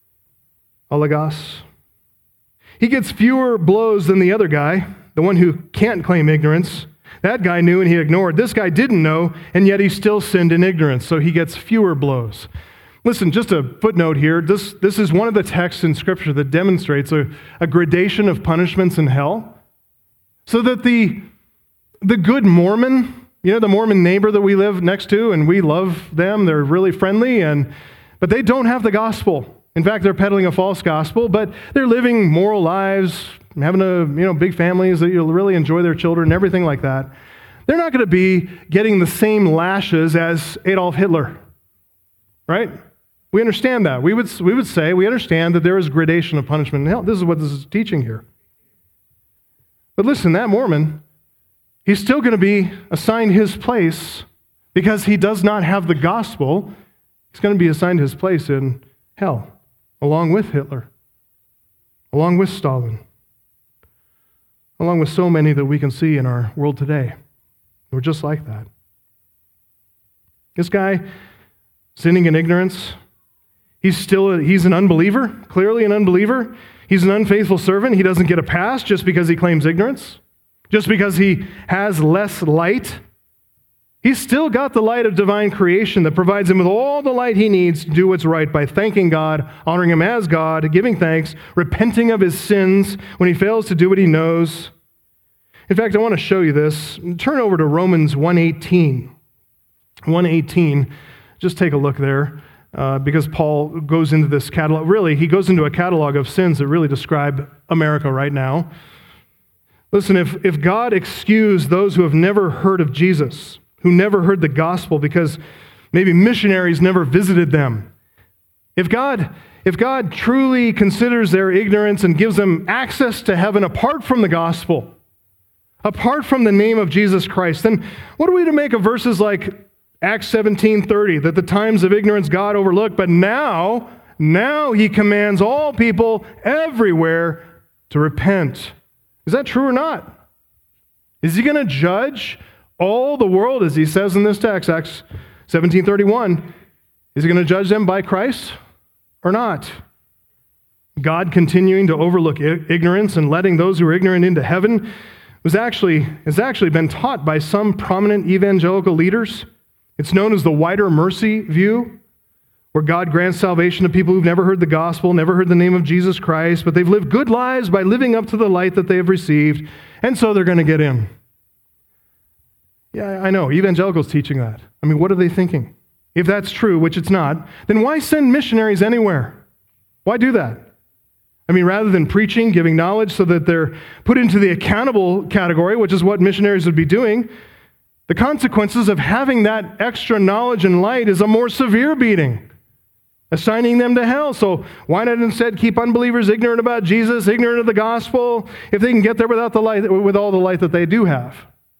Olagos. He gets fewer blows than the other guy, the one who can't claim ignorance. That guy knew and he ignored. This guy didn't know, and yet he still sinned in ignorance, so he gets fewer blows. Listen, just a footnote here. This, this is one of the texts in Scripture that demonstrates a, a gradation of punishments in hell, so that the, the good Mormon, you know, the Mormon neighbor that we live next to, and we love them, they're really friendly, and but they don't have the gospel. In fact, they're peddling a false gospel, but they're living moral lives, having a, you know, big families that you'll really enjoy their children and everything like that. They're not going to be getting the same lashes as Adolf Hitler, right? We understand that. We would, we would say, we understand that there is gradation of punishment in hell. This is what this is teaching here. But listen, that Mormon, he's still going to be assigned his place because he does not have the gospel. He's going to be assigned his place in hell, along with Hitler, along with Stalin, along with so many that we can see in our world today. We're just like that. This guy, sinning in ignorance, he's still a, he's an unbeliever, clearly an unbeliever. He's an unfaithful servant. He doesn't get a pass just because he claims ignorance, just because he has less light. He's still got the light of divine creation that provides him with all the light he needs to do what's right by thanking God, honoring him as God, giving thanks, repenting of his sins when he fails to do what he knows. In fact, I want to show you this. Turn over to Romans one eighteen. one eighteen, just take a look there, uh, because Paul goes into this catalog. Really, he goes into a catalog of sins that really describe America right now. Listen, if, if God excused those who have never heard of Jesus, who never heard the gospel because maybe missionaries never visited them, if God, if God truly considers their ignorance and gives them access to heaven apart from the gospel, apart from the name of Jesus Christ, then what are we to make of verses like Acts seventeen thirty, that the times of ignorance God overlooked, but now, now he commands all people everywhere to repent? Is that true or not? Is he going to judge all the world, as he says in this text, Acts seventeen thirty-one? Is he going to judge them by Christ or not? God continuing to overlook ignorance and letting those who are ignorant into heaven was actually, has actually been taught by some prominent evangelical leaders. It's known as the wider mercy view, where God grants salvation to people who've never heard the gospel, never heard the name of Jesus Christ, but they've lived good lives by living up to the light that they have received, and so they're going to get in. Yeah, I know, evangelicals teaching that. I mean, what are they thinking? If that's true, which it's not, then why send missionaries anywhere? Why do that? I mean, rather than preaching, giving knowledge so that they're put into the accountable category, which is what missionaries would be doing, the consequences of having that extra knowledge and light is a more severe beating, assigning them to hell. So why not instead keep unbelievers ignorant about Jesus, ignorant of the gospel, if they can get there without the light, with all the light that they do have?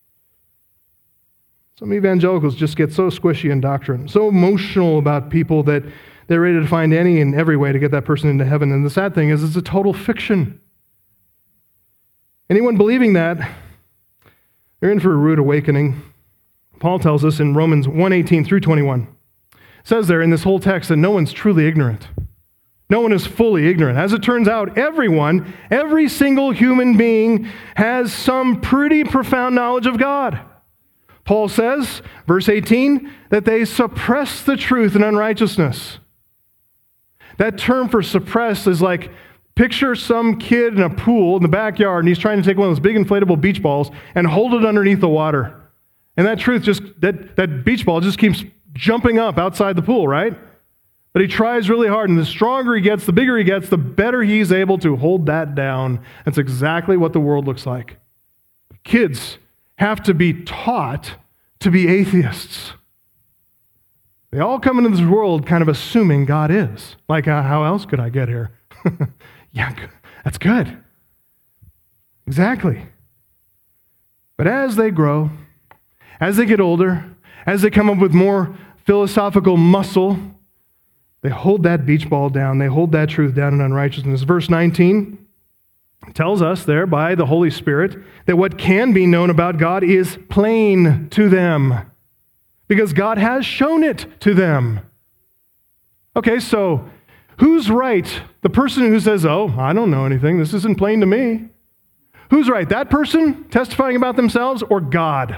Some evangelicals just get so squishy in doctrine, so emotional about people that they're ready to find any and every way to get that person into heaven. And the sad thing is, it's a total fiction. Anyone believing that, they're in for a rude awakening. Paul tells us in Romans one eighteen through twenty-one. It says there in this whole text that no one's truly ignorant. No one is fully ignorant. As it turns out, everyone, every single human being has some pretty profound knowledge of God. Paul says, verse eighteen, that they suppress the truth in unrighteousness. That term for suppress is like, picture some kid in a pool in the backyard, and he's trying to take one of those big inflatable beach balls and hold it underneath the water. And that truth just, that, that beach ball just keeps jumping up outside the pool, right? But he tries really hard, and the stronger he gets, the bigger he gets, the better he's able to hold that down. That's exactly what the world looks like. Kids have to be taught to be atheists. They all come into this world kind of assuming God is. Like, uh, how else could I get here? Yeah, that's good. Exactly. But as they grow, as they get older, as they come up with more philosophical muscle, they hold that beach ball down. They hold that truth down in unrighteousness. Verse nineteen tells us there by the Holy Spirit that what can be known about God is plain to them because God has shown it to them. Okay, so who's right? The person who says, oh, I don't know anything. This isn't plain to me. Who's right? That person testifying about themselves or God?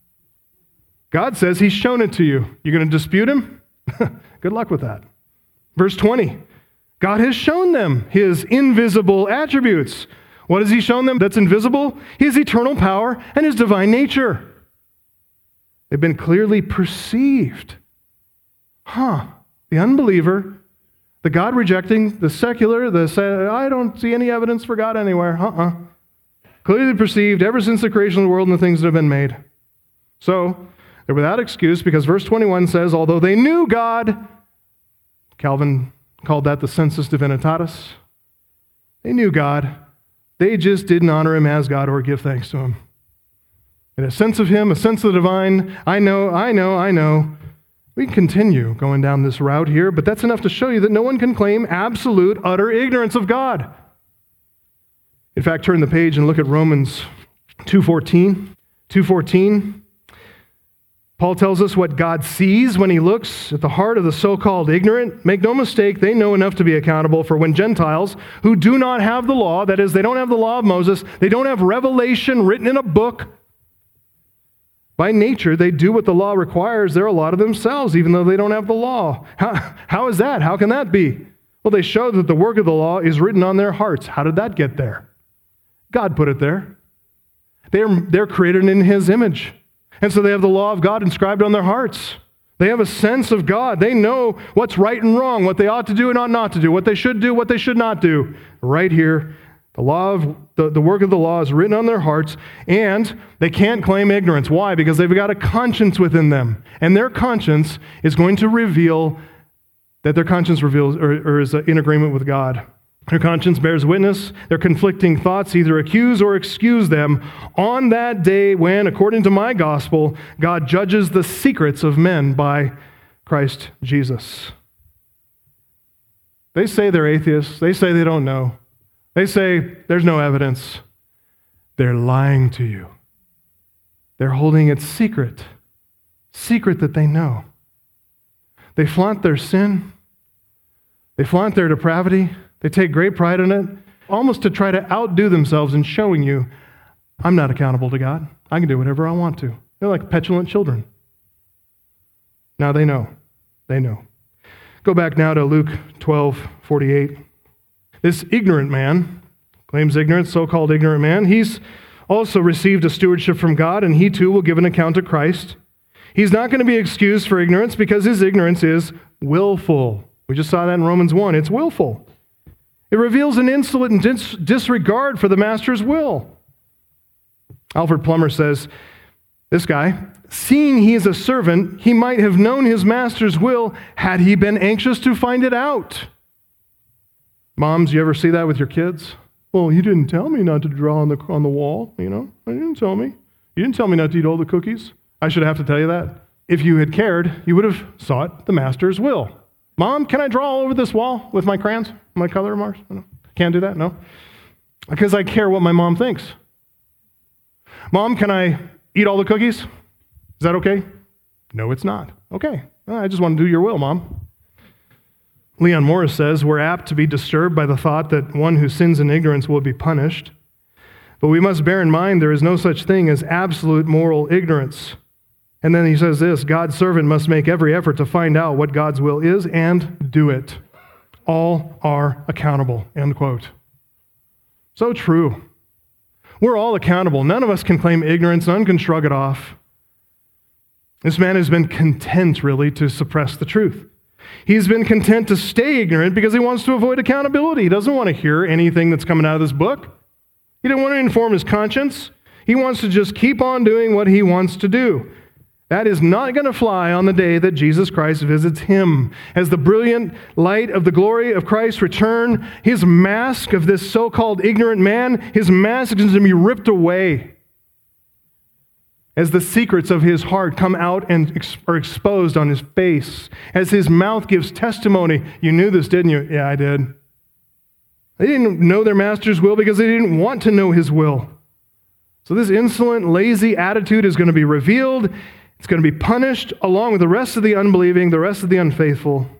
God says he's shown it to you. You're going to dispute him? Good luck with that. Verse twenty, God has shown them his invisible attributes. What has he shown them that's invisible? His eternal power and his divine nature. They've been clearly perceived. Huh. The unbeliever, the God-rejecting, the secular, the say, I don't see any evidence for God anywhere. Uh-uh. Clearly perceived ever since the creation of the world and the things that have been made. So, they're without excuse because verse twenty-one says, although they knew God, Calvin called that the sensus divinitatis. They knew God. They just didn't honor him as God or give thanks to him. And a sense of him, a sense of the divine, I know, I know, I know. We can continue going down this route here, but that's enough to show you that no one can claim absolute, utter ignorance of God. In fact, turn the page and look at Romans two fourteen. two fourteen. Paul tells us what God sees when he looks at the heart of the so-called ignorant. Make no mistake, they know enough to be accountable for when Gentiles who do not have the law, that is, they don't have the law of Moses, they don't have revelation written in a book. By nature, they do what the law requires. They're a lot of themselves, even though they don't have the law. How, how is that? How can that be? Well, they show that the work of the law is written on their hearts. How did that get there? God put it there. They're, they're created in his image. And so they have the law of God inscribed on their hearts. They have a sense of God. They know what's right and wrong, what they ought to do and ought not to do, what they should do, what they should not do. Right here, the law of the, the work of the law is written on their hearts, and they can't claim ignorance. Why? Because they've got a conscience within them. And their conscience is going to reveal that their conscience reveals or, or is in agreement with God. Their conscience bears witness. Their conflicting thoughts either accuse or excuse them on that day when, according to my gospel, God judges the secrets of men by Christ Jesus. They say they're atheists. They say they don't know. They say there's no evidence. They're lying to you. They're holding it secret. Secret that they know. They flaunt their sin. They flaunt their depravity. They take great pride in it, almost to try to outdo themselves in showing you, I'm not accountable to God. I can do whatever I want to. They're like petulant children. Now they know. They know. Go back now to Luke twelve forty-eight. This ignorant man, claims ignorance, so-called ignorant man, he's also received a stewardship from God, and he too will give an account to Christ. He's not going to be excused for ignorance because his ignorance is willful. We just saw that in Romans one. It's willful. It reveals an insolent dis- disregard for the master's will. Alfred Plummer says, this guy, seeing he is a servant, he might have known his master's will had he been anxious to find it out. Moms, you ever see that with your kids? Well, you didn't tell me not to draw on the on the wall, you know? You didn't tell me. You didn't tell me not to eat all the cookies. I should have to tell you that. If you had cared, you would have sought the master's will. Mom, can I draw all over this wall with my crayons, my color marks? No. Can't do that, no. Because I care what my mom thinks. Mom, can I eat all the cookies? Is that okay? No, it's not. Okay. I just want to do your will, Mom. Leon Morris says, we're apt to be disturbed by the thought that one who sins in ignorance will be punished. But we must bear in mind there is no such thing as absolute moral ignorance. And then he says this, God's servant must make every effort to find out what God's will is and do it. All are accountable, end quote. So true. We're all accountable. None of us can claim ignorance. None can shrug it off. This man has been content, really, to suppress the truth. He's been content to stay ignorant because he wants to avoid accountability. He doesn't want to hear anything that's coming out of this book. He doesn't want to inform his conscience. He wants to just keep on doing what he wants to do. That is not going to fly on the day that Jesus Christ visits him. As the brilliant light of the glory of Christ's return, his mask of this so-called ignorant man, his mask is going to be ripped away. as the secrets of his heart come out and ex- are exposed on his face, as his mouth gives testimony. You knew this, didn't you? Yeah, I did. They didn't know their master's will because they didn't want to know his will. So this insolent, lazy attitude is going to be revealed. It's going to be punished along with the rest of the unbelieving, the rest of the unfaithful.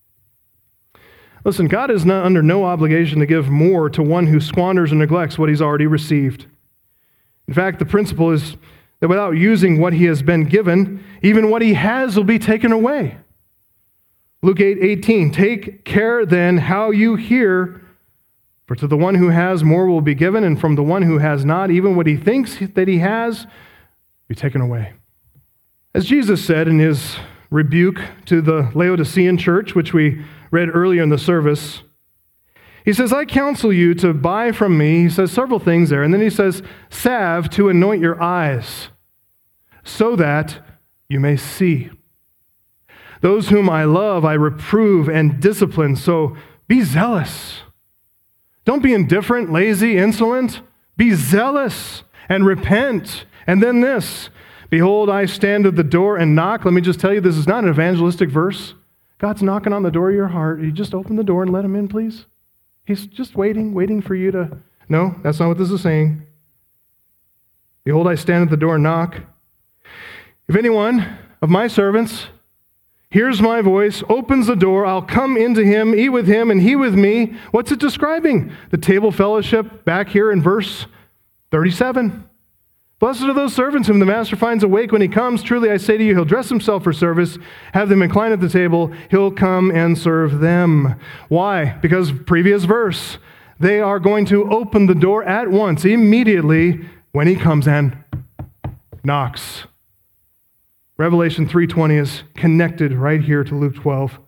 Listen, God is not under no obligation to give more to one who squanders or neglects what he's already received. In fact, the principle is that without using what he has been given, even what he has will be taken away. Luke eight eighteen, take care then how you hear, for to the one who has more will be given, and from the one who has not, even what he thinks that he has, be taken away. As Jesus said in his rebuke to the Laodicean church, which we read earlier in the service, he says, I counsel you to buy from me, he says several things there, and then he says, salve to anoint your eyes, so that you may see. Those whom I love, I reprove and discipline, so be zealous. Don't be indifferent, lazy, insolent. Be zealous and repent. And then this, behold, I stand at the door and knock. Let me just tell you, this is not an evangelistic verse. God's knocking on the door of your heart. You just open the door and let him in, please. He's just waiting, waiting for you to... No, that's not what this is saying. Behold, I stand at the door and knock. If anyone of my servants hears my voice, opens the door, I'll come into him, eat with him, and he with me. What's it describing? The table fellowship back here in verse thirty-seven. Blessed are those servants whom the master finds awake when he comes. Truly I say to you, he'll dress himself for service, have them incline at the table, he'll come and serve them. Why? Because previous verse, they are going to open the door at once, immediately, when he comes and knocks. Revelation three twenty is connected right here to Luke twelve.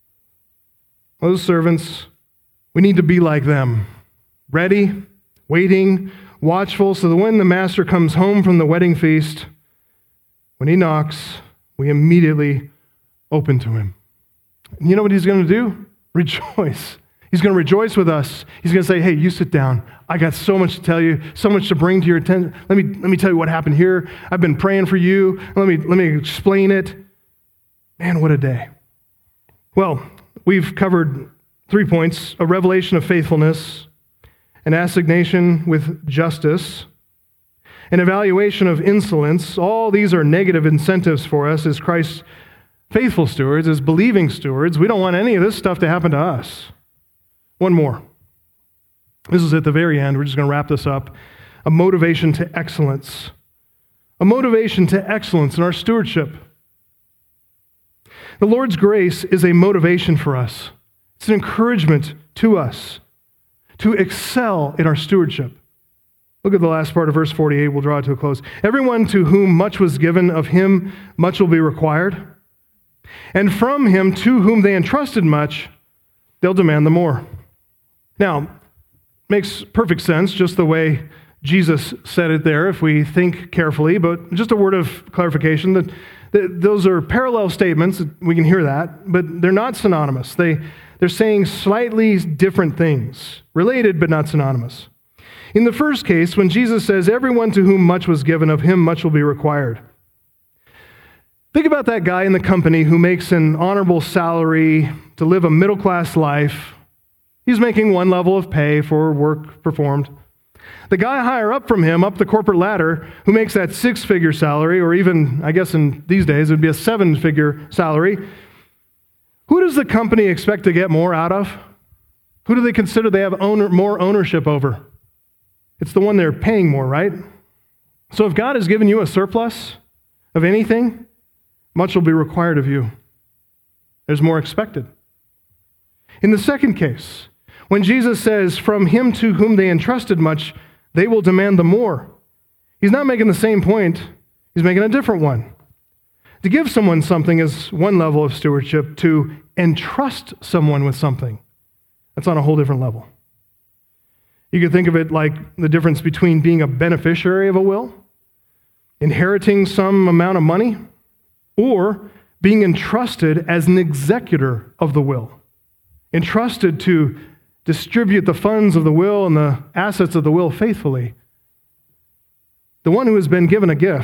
Those servants, we need to be like them, ready, waiting, watchful, so that when the master comes home from the wedding feast, when he knocks, we immediately open to him. And you know what he's going to do? Rejoice. He's going to rejoice with us. He's going to say, hey, you sit down. I got so much to tell you, so much to bring to your attention. Let me, let me tell you what happened here. I've been praying for you. Let me, let me explain it. Man, what a day. Well, we've covered three points: a revelation of faithfulness, an assignation with justice, an evaluation of insolence. All these are negative incentives for us as Christ's faithful stewards, as believing stewards. We don't want any of this stuff to happen to us. One more. This is at the very end. We're just going to wrap this up. A motivation to excellence. A motivation to excellence in our stewardship. The Lord's grace is a motivation for us. It's an encouragement to us to excel in our stewardship. Look at the last part of verse forty-eight. We'll draw it to a close. Everyone to whom much was given, of him much will be required. And from him to whom they entrusted much, they'll demand the more. Now, makes perfect sense, just the way Jesus said it there, if we think carefully, but just a word of clarification, that, that those are parallel statements, we can hear that, but they're not synonymous. They, they're saying slightly different things, related but not synonymous. In the first case, when Jesus says, everyone to whom much was given, of him much will be required. Think about that guy in the company who makes an honorable salary to live a middle-class life. He's making one level of pay for work performed. The guy higher up from him, up the corporate ladder, who makes that six-figure salary, or even, I guess in these days, it would be a seven-figure salary. Who does the company expect to get more out of? Who do they consider they have owner, more ownership over? It's the one they're paying more, right? So if God has given you a surplus of anything, much will be required of you. There's more expected. In the second case, when Jesus says, from him to whom they entrusted much, they will demand the more, he's not making the same point. He's making a different one. To give someone something is one level of stewardship. To entrust someone with something, that's on a whole different level. You could think of it like the difference between being a beneficiary of a will, inheriting some amount of money, or being entrusted as an executor of the will, entrusted to distribute the funds of the will and the assets of the will faithfully. The one who has been given a gift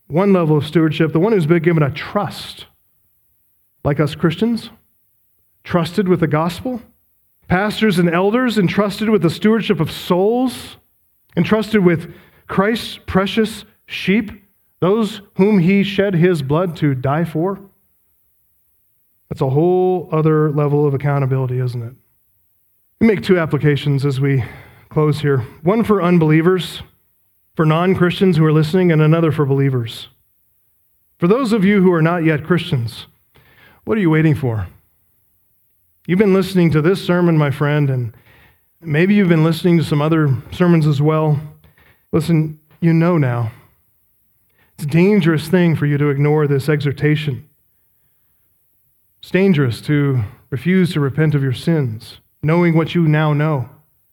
One level of stewardship, the one who's been given a trust, like us Christians, trusted with the gospel. Pastors and elders entrusted with the stewardship of souls, entrusted with Christ's precious sheep, those whom he shed his blood to die for. That's a whole other level of accountability, isn't it? We make two applications as we close here. One for unbelievers, for non-Christians who are listening, and another for believers. For those of you who are not yet Christians, what are you waiting for? You've been listening to this sermon, my friend, and maybe you've been listening to some other sermons as well. Listen, you know now. It's a dangerous thing for you to ignore this exhortation. It's dangerous to refuse to repent of your sins, knowing what you now know.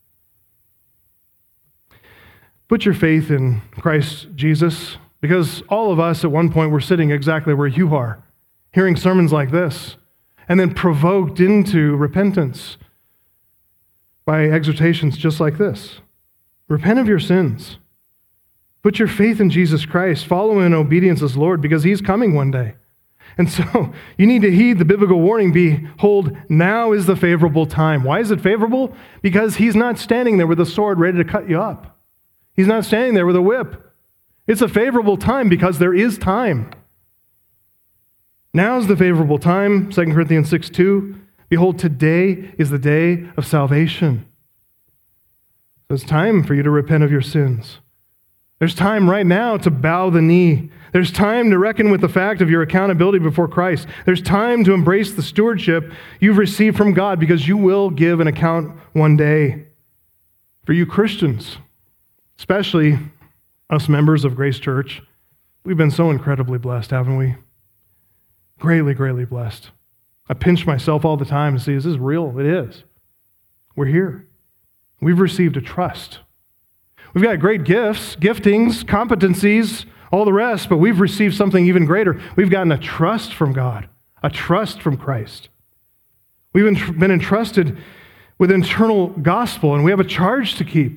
Put your faith in Christ Jesus, because all of us at one point were sitting exactly where you are, hearing sermons like this, and then provoked into repentance by exhortations just like this. Repent of your sins. Put your faith in Jesus Christ. Follow in obedience as Lord, because he's coming one day. And so you need to heed the biblical warning, behold, now is the favorable time. Why is it favorable? Because he's not standing there with a sword ready to cut you up. He's not standing there with a whip. It's a favorable time because there is time. Now is the favorable time, Second Corinthians six two. Behold, today is the day of salvation. So it's time for you to repent of your sins. There's time right now to bow the knee. There's time to reckon with the fact of your accountability before Christ. There's time to embrace the stewardship you've received from God, because you will give an account one day. For you Christians, especially us members of Grace Church, we've been so incredibly blessed, haven't we? Greatly, greatly blessed. I pinch myself all the time and see, is this real? It is. We're here. We've received a trust. We've got great gifts, giftings, competencies, all the rest, but we've received something even greater. We've gotten a trust from God, a trust from Christ. We've been entrusted with eternal gospel, and we have a charge to keep.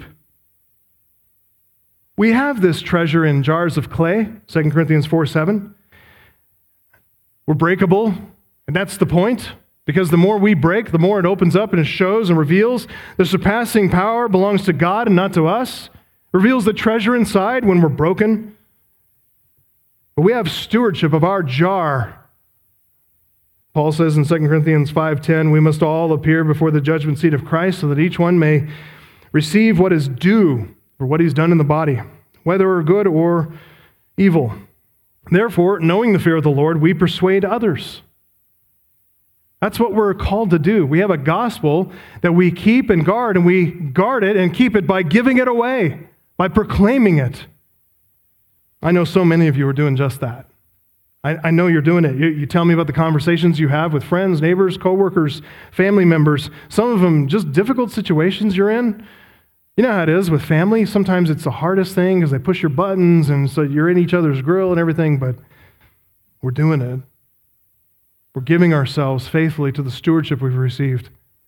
We have this treasure in jars of clay, Second Corinthians four seven. We're breakable, and that's the point, because the more we break, the more it opens up and it shows and reveals the surpassing power belongs to God and not to us. It reveals the treasure inside when we're broken. But we have stewardship of our jar. Paul says in Second Corinthians five ten, we must all appear before the judgment seat of Christ so that each one may receive what is due for what he's done in the body, whether good or evil. Therefore, knowing the fear of the Lord, we persuade others. That's what we're called to do. We have a gospel that we keep and guard, and we guard it and keep it by giving it away, by proclaiming it. I know so many of you are doing just that. I, I know you're doing it. You, you tell me about the conversations you have with friends, neighbors, coworkers, family members, some of them just difficult situations you're in. You know how it is with family. Sometimes it's the hardest thing because they push your buttons, and so you're in each other's grill and everything, but we're doing it. We're giving ourselves faithfully to the stewardship we've received.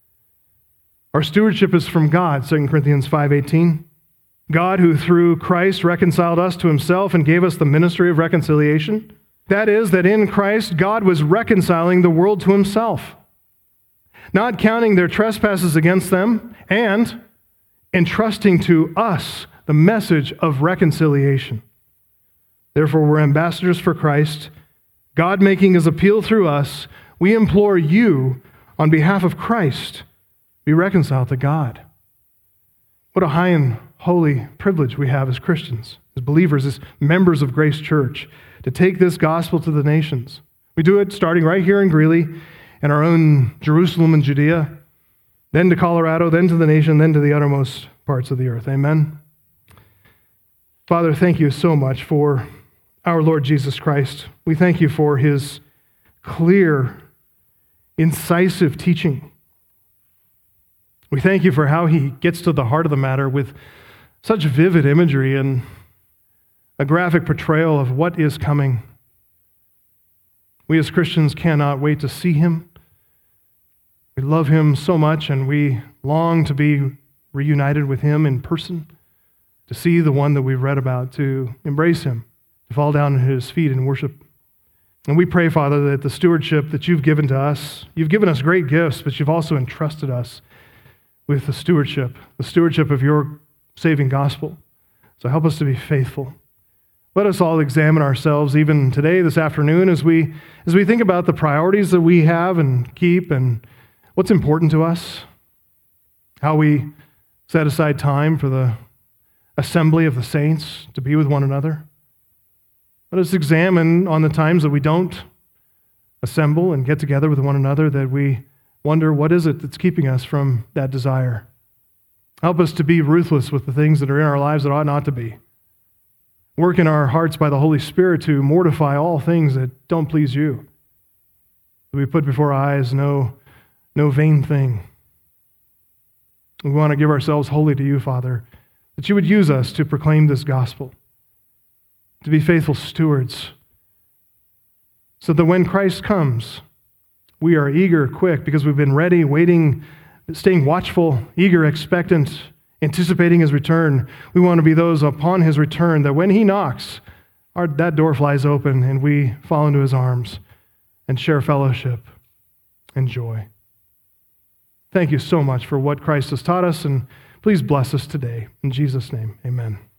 Our stewardship is from God, Second Corinthians five eighteen. God, who through Christ reconciled us to himself and gave us the ministry of reconciliation. That is, that in Christ, God was reconciling the world to himself, not counting their trespasses against them, and entrusting to us the message of reconciliation. Therefore, we're ambassadors for Christ, God making his appeal through us. We implore you, on behalf of Christ, be reconciled to God. What a high and holy privilege we have as Christians, as believers, as members of Grace Church, to take this gospel to the nations. We do it starting right here in Greeley, in our own Jerusalem and Judea, then to Colorado, then to the nation, then to the uttermost parts of the earth. Amen. Father, thank you so much for our Lord Jesus Christ. We thank you for his clear, incisive teaching. We thank you for how he gets to the heart of the matter with such vivid imagery and a graphic portrayal of what is coming. We as Christians cannot wait to see him. We love him so much, and we long to be reunited with him in person, to see the one that we've read about, to embrace him, to fall down at his feet and worship. And we pray, Father, that the stewardship that you've given to us, you've given us great gifts, but you've also entrusted us with the stewardship, the stewardship of your saving gospel. So help us to be faithful. Let us all examine ourselves even today, this afternoon, as we as we think about the priorities that we have and keep and what's important to us, how we set aside time for the assembly of the saints to be with one another. Let us examine on the times that we don't assemble and get together with one another, that we wonder, what is it that's keeping us from that desire? Help us to be ruthless with the things that are in our lives that ought not to be. Work in our hearts by the Holy Spirit to mortify all things that don't please you. That we put before our eyes no, no vain thing. We want to give ourselves wholly to you, Father, that you would use us to proclaim this gospel, to be faithful stewards, so that when Christ comes, we are eager, quick, because we've been ready, waiting, staying watchful, eager, expectant, anticipating his return. We want to be those upon his return, that when he knocks, our, that door flies open and we fall into his arms and share fellowship and joy. Thank you so much for what Christ has taught us, and please bless us today. In Jesus' name, amen.